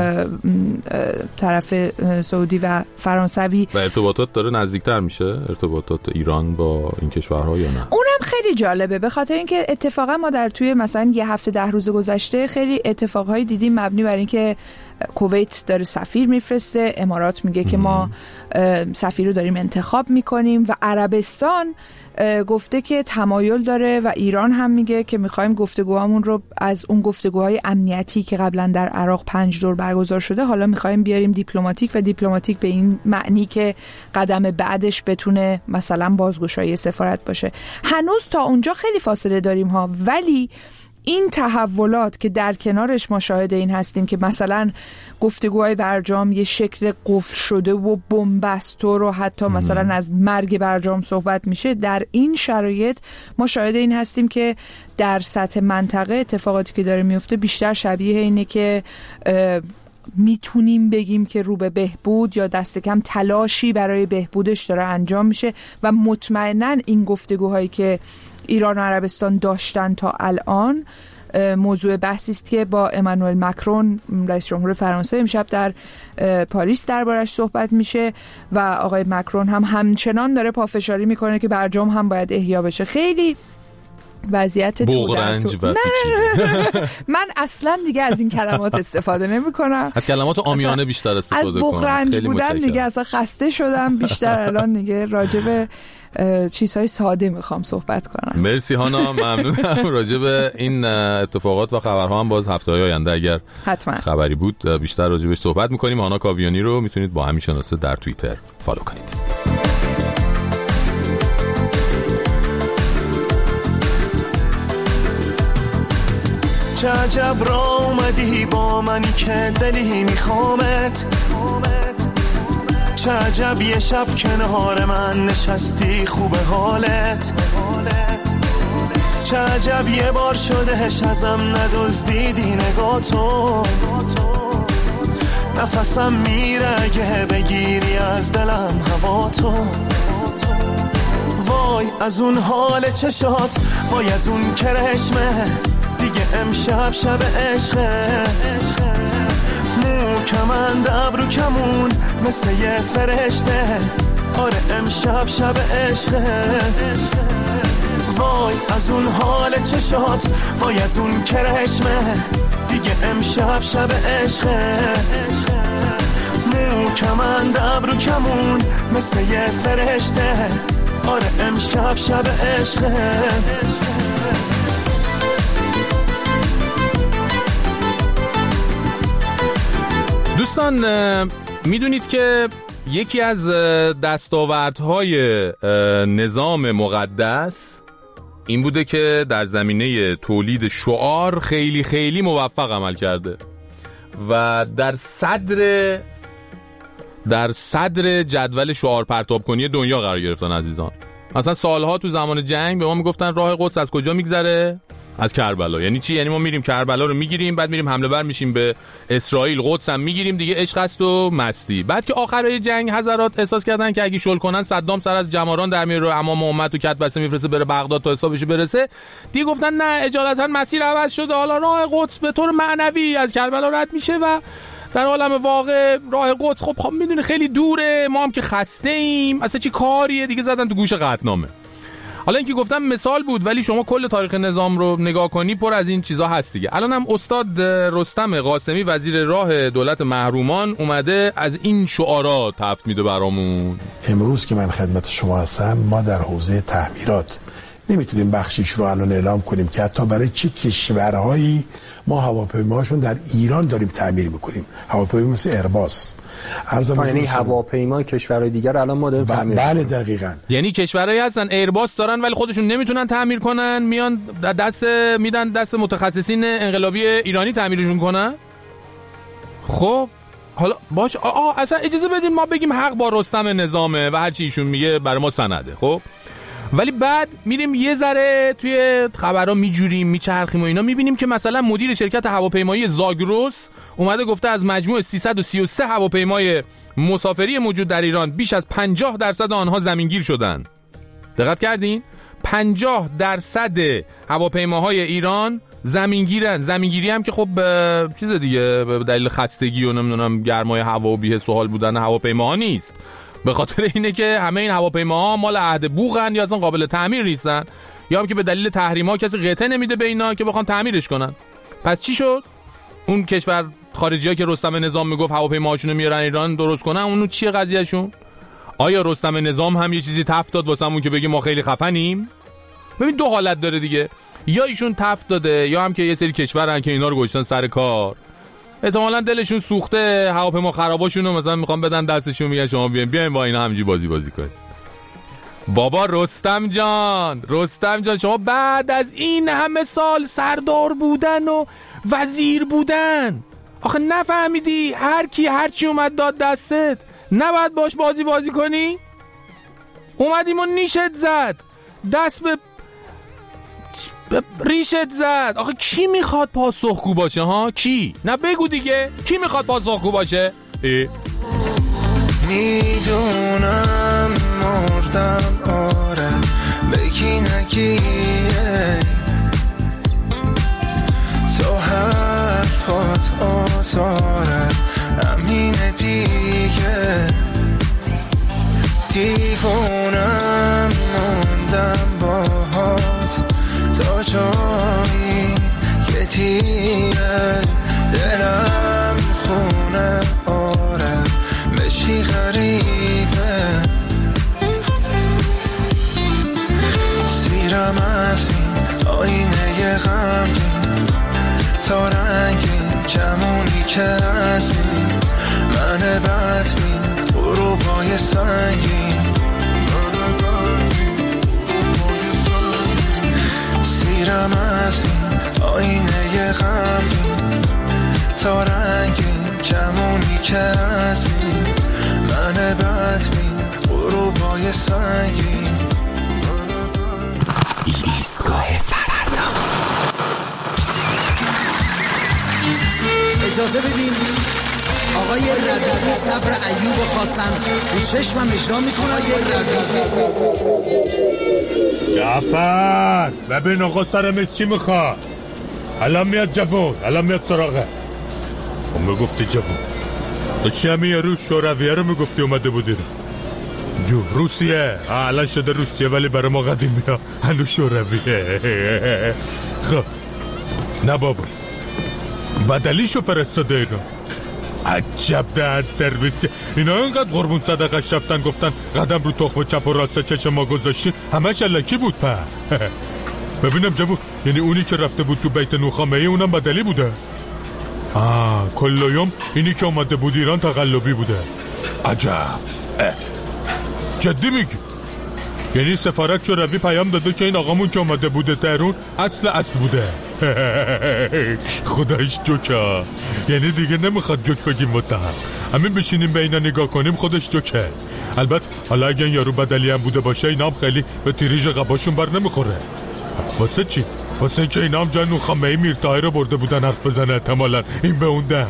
طرف سعودی و فرانسوی. و ارتباطات داره نزدیکتر میشه، ارتباطات ایران با این کشورها یا نه؟ اونم خیلی جالبه به خاطر اینکه اتفاقا ما در توی مثلا یه هفته ده روز گذشته خیلی اتفاقهایی دیدیم مبنی بر اینکه کویت داره سفیر میفرسته، امارات میگه که ما سفیر رو داریم انتخاب میکنیم و عربستان گفته که تمایل داره و ایران هم میگه که میخوایم گفتگوهامون رو از اون گفتگوهای امنیتی که قبلا در عراق پنج دور برگزار شده حالا میخوایم بیاریم دیپلماتیک، و دیپلماتیک به این معنی که قدم بعدش بتونه مثلا بازگشایی سفارت باشه. هنوز تا اونجا خیلی فاصله داریم ها، ولی این تحولات که در کنارش ما شاهد این هستیم که مثلا گفتگوهای برجام یه شکل قفل شده و بن‌بست و حتی مثلا از مرگ برجام صحبت میشه، در این شرایط ما شاهد این هستیم که در سطح منطقه اتفاقاتی که داره میفته بیشتر شبیه اینه که میتونیم بگیم که رو به بهبود یا دست کم تلاشی برای بهبودش داره انجام میشه و مطمئناً این گفتگوهایی که ایران و عربستان داشتن تا الان موضوع بحثی است که با امانوئل مکرون رئیس جمهور فرانسه امشب در پاریس دربارش صحبت میشه و آقای مکرون هم همچنان داره پافشاری میکنه که برجام هم باید احیا بشه. خیلی وضعیت بغرنج و من اصلا دیگه از این کلمات استفاده نمی کنم، از کلمات عامیانه بیشتر استفاده کنم. از بغرنج بودن دیگه اصلا خسته شدم، بیشتر الان دیگه راجع به چیزهای ساده میخوام صحبت کنم. مرسی هانا، ممنونم. راجع به این اتفاقات و خبرها هم باز هفته‌های آینده اگر حتما خبری بود بیشتر راجع بهش صحبت میکنیم. هانا کاویانی رو میتونید با همین شناسه در توییتر فالو کنید. چه عجب را اومدی با منی که دلی میخوامت، چه عجب یه شب کنار من نشستی خوب حالت، چه عجب یه بار شده هش ازم ندزدیدی نگاتو، نفسم میره اگه بگیری از دلم هوا تو. وای از اون حال چشات، وای از اون کرشمه، دیگه امشب شب عشقه. مو کمند ابرو کمون مثل یه فرشته، آره امشب شب عشقه. وای از اون حال چشات، وای از اون کرشمه، دیگه امشب شب عشقه. مو کمند ابرو کمون مثل یه فرشته، آره امشب شب عشقه. دوستان میدونید که یکی از دستاوردهای نظام مقدس این بوده که در زمینه تولید شعار خیلی خیلی موفق عمل کرده و در صدر در صدر جدول شعار پرتاب کنی دنیا قرار گرفتن عزیزان. مثلا سالها تو زمان جنگ به ما میگفتن راه قدس از کجا میگذره؟ از کربلا. یعنی چی؟ یعنی ما میریم کربلا رو میگیریم، بعد میریم حمله ور میشیم به اسرائیل، قدس هم میگیریم دیگه، عشق است و مستی. بعد که آخرای جنگ حضرات احساس کردن که اگه شل کنن صدام سر از جماران در میاره، امام امت و کتبسه میفرسته بره بغداد تا حسابش برسه، دیگه گفتن نه اجالتا مسیر عوض شده، حالا راه قدس به طور معنوی از کربلا رد میشه و در عالم واقع راه قدس خب خب میدونی خیلی دوره، ما هم که خسته ایم، اصلا چی کاریه دیگه، زدن تو گوش قطعنامه. حالا اینکه گفتم مثال بود، ولی شما کل تاریخ نظام رو نگاه کنی پر از این چیزا هست دیگه. الان هم استاد رستم قاسمی وزیر راه دولت محرومان اومده از این شعارات تفت میده برامون. امروز که من خدمت شما هستم، ما در حوزه تعمیرات نمیتونیم بخشیش رو الان اعلام کنیم که حتی برای چه کشورهایی ما هواپیماهاشون در ایران داریم تعمیر میکنیم. هواپیما مثل ایرباس، یعنی هواپیمای کشورهای دیگر الان ما داریم تعمیر. بله دقیقاً. یعنی کشورهایی هستن ایرباس دارن ولی خودشون نمیتونن تعمیر کنن، میان دست میدن دست متخصصین انقلابی ایرانی تعمیرشون کنن. خب حالا باش آ اصلا اجازه بدین ما بگیم حق با رستم نظامه و هر چی ایشون میگه برای ما سنده. خب ولی بعد میریم یه ذره توی خبرها میجوریم میچرخیم و اینا، میبینیم که مثلا مدیر شرکت هواپیمایی زاگرس اومده گفته از مجموع سیصد و سی و سه هواپیمای مسافری موجود در ایران بیش از پنجاه درصد آنها زمینگیر شدن. دقت کردین؟ پنجاه درصد هواپیماهای ایران زمینگیرن. زمینگیری هم که خب چیز دیگه به دلیل خستگی و نمیدونم گرمای هوا و بی‌حس و حال بودن هواپیماها نیست، به خاطر اینه که همه این هواپیماها مال عهد بوغن یا اصلا قابل تعمیر نیستن، یا هم که به دلیل تحریم‌ها کسی قطعه نمیده به اینا که بخوان تعمیرش کنن. پس چی شد؟ اون کشور خارجی‌ها که رستم نظام میگفت هواپیماهاشونو میارن ایران درست کنن، اونو چیه قضیهشون؟ آیا رستم نظام هم یه چیزی تفت داد واسمون که بگیم ما خیلی خفنیم؟ ببین دو حالت داره دیگه، یا ایشون تفت داده یا هم که یه سری کشورن که اینا رو گذاشتن سر کار، احتمالاً دلشون سوخته، هواپیما خراباشونو مثلا میخوان بدن دستشون، میگن شما بیاین بیاین با اینا همینجوری بازی بازی کنید. بابا رستم جان، رستم جان شما بعد از این همه سال سردار بودن و وزیر بودن آخه نفهمیدی هر کی هر چی اومد داد دستت نباید باش بازی بازی کنی؟ اومدیم و نیشت زد، دست به ریشت زد. آخه کی میخواد پاسخگو باشه ها؟ کی؟ نه بگو دیگه، کی میخواد پاسخگو باشه؟ میدونم مردم آره بگی نگیه، تو حرفات آزاره همینه دیگه، دیوونم موندم باهات تا جایی که دیگه دلم خونه آره بشی غریبه، سیرم از این آینه غمگین تا رنگین کمونی که از این من بدبین غروبای سنگین، سیرم از این آینه غمگین تا رنگین کمونی که از این من بدبین غروبای سنگین. ایستگاه فردا اجازه بدین آقای ربیعی صبر ایوب خواستن رو چشمم اجرا میکنه آقای ربیعی. جعفر ببین آقا سرمز چی میخواد؟ الان میاد جوون، الان میاد سراغه. اون میگفتی جوون تو چی همین یه روز شورویه رو میگفتی اومده بودی رو جو روسیه. الان شده روسیه ولی برای ما قدیمی ها هنوز شورویه. خب نه بابا بدلیشو فرستاده اینا. عجب دهن سرویسی اینا. اینقدر قربون صدقش رفتن گفتن قدم رو تخم چپ و راست چشم ما گذاشتین همش الکی بود. په ببینم جوون یعنی اونی که رفته بود تو بیت نوخامه ای اونم بدلی بوده؟ آه کلویوم اینی که اومده بود ایران تقلبی بوده. عجب جدی میگی؟ یعنی سفارت شوروی پیام داده که این آقامون که اومده بوده تهران اصل اصل بوده. خدایش جوکه. یعنی دیگه نمیخواد جوک بگیم واسه هم همین بشینیم به اینا نگاه کنیم خودش جوکه. البته حالا اگه این یارو بدلی هم بوده باشه اینا هم خیلی به تیریج قباشون بر نمیخوره. واسه چی؟ واسه اینکه اینا هم جای نوخامه ای میرتاهی رو برده بودن حرف بزنه احتمالاً این به اون در.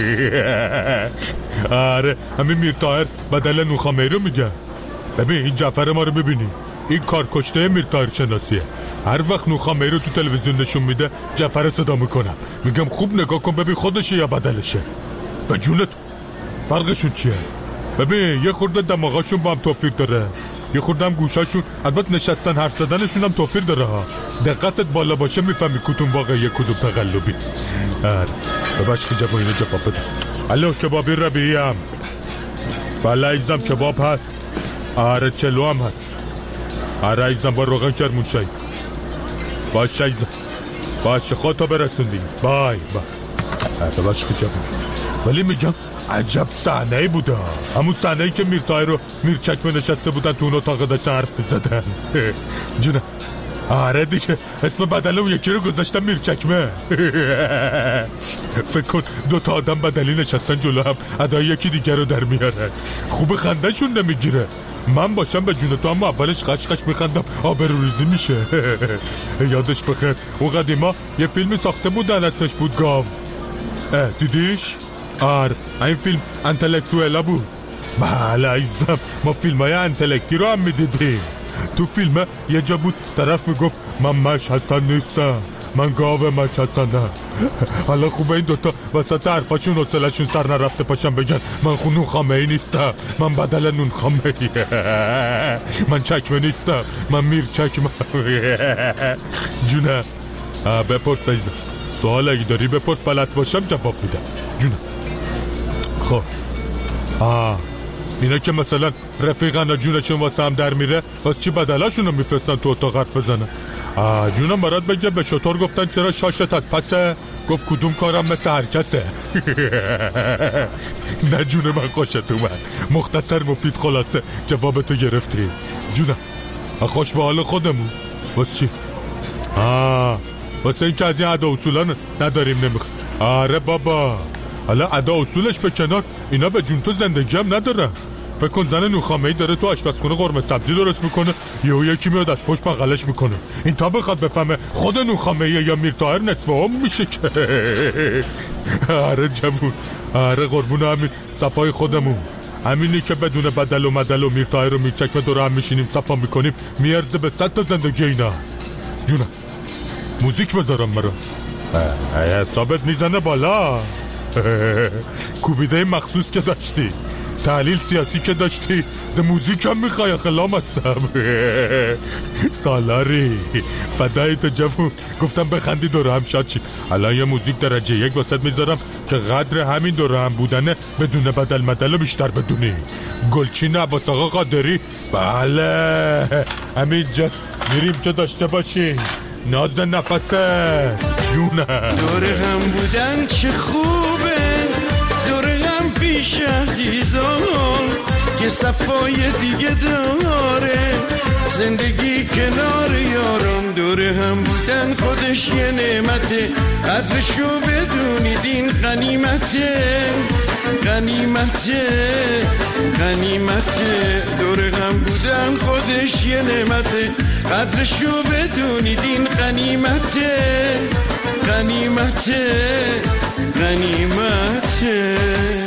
آره همین میرتاهر بدل نوخامه ای رو میگن. ببین این جعفر ما رو ببینی این کار کشته میرتاهر شناسیه. هر وقت نوخامه ای رو تو تلویزیون نشون میده جعفر صدا میکنم میگم خوب نگاه کن ببین خودشه یا بدلشه. به جونت فرقشون چیه؟ ببین یه خورده دماغاشون با هم توفیر داره یه خورده هم گوشاشون البته نشستن حرف زدنشون هم توفیر داره ها. دقتت بالا باشه میفهمی کدوم واقعیه کدوم تقلبی. آره بباش که جواب اینو جواب بده. الو کبابی ربیعی هم بله ایزم کباب هست. آره چلو هم هست. آره ایزم با روغن کرمون شایی. باشه ایزم باشه خودتا برسوندیم. بای بای بباش که جواب. ولی میگم عجب صحنه‌ای بوده. همون صحنه‌ای که میرتاهی رو میرچکمه نشسته بودن تو اون اتاق داشتن حرف زدن. جونه آره دیگه اسم بدل اون یکی رو گذاشتم میرچکمه. فکر کن دو تا آدم بدلی نشستن جلو هم ادای یکی دیگر رو در میارن. خوب خندهشون نمیگیره. من باشم به جون تو هم اولش خش خش میخندم آبروریزی میشه. یادش بخیر اون قدیما یه فیلمی ساخته بودن اسمش بود گاو. دیدیش؟ آر این فیلم انتلکتوئلا بود. بله عزیزم ما فیلم های انتلکتی رو هم میدیدیم. تو فیلمه یه جا بود طرف میگفت من مش حسن نیستم من گاو مش حسنم. حالا خوبه این دوتا وسط حرفاشون حوصله‌شون سر نرفته پاشن بگن من خون نوخامه ای نیستم من بدل نونخامه ای من چکمه نیستم من میر چکمه. جونه بپرس عزیزم سوال اگه داری بپرس بلد باشم جواب میدم. جونه خب آه اینا که مثلا رفیقن و جونشون واسه هم در میره واسه چی بدلاشون رو میفرستن تو اتاق حرف بزنن؟ آه جونم برات بگه به شطور گفتن چرا شاشت از پسه گفت کدوم کارم مثل هر کسه. نه جون من خوشت اومد مختصر مفید خلاصه جوابتو گرفتی. جونم خوش به حال خودمون. واسه چی؟ آه واسه این که از این عدا اصولا نداریم نمیخ. آره بابا حالا عدا اصولش به کنار اینا به جون تو زندگی هم نداره. فکر کن زن نوخامه‌ای داره تو آشپزخونه قرمه سبزی درست میکنه یهو یکی میاد از پشت بغلش میکنه. این تا بخواد بفهمه خود نوخامه‌ای یا میرطاهر نصف هم میشه که. آره جوون آره قربون همین صفای خودمون همینی که بدون بدل و مدل و میرطاهر رو میرچکمه دور هم میشینیم صفا میکنیم میارزه به صد تا زندگی اینا. جونم موزیک بذارم مرا حسابت میزنه بالا. کوبیده مخصوص که داشتی تحلیل سیاسی که داشتی ده موزیک هم میخوای خلام هستم. سالاری فدای تو جوون گفتم بخندی دور هم شاد چی. الان یه موزیک درجه یک واسط میذارم که قدر همین دور هم بودنه بدون بدل مدل رو بیشتر بدونی. گلچین عباس آقا قادری بله همین جست میریم که داشته باشی ناز نفسه. جونه دور هم بودن چه خوبه دور هم پیش عزیزان یه صفای دیگه داره زندگی کنار یارم. دور هم بودن خودش یه نعمته قدرشو بدونید این غنیمته غنیمته غنیمته. دور هم بودن خودش یه نعمته قدرشو بدونید این غنیمته غنیمته غنیمته.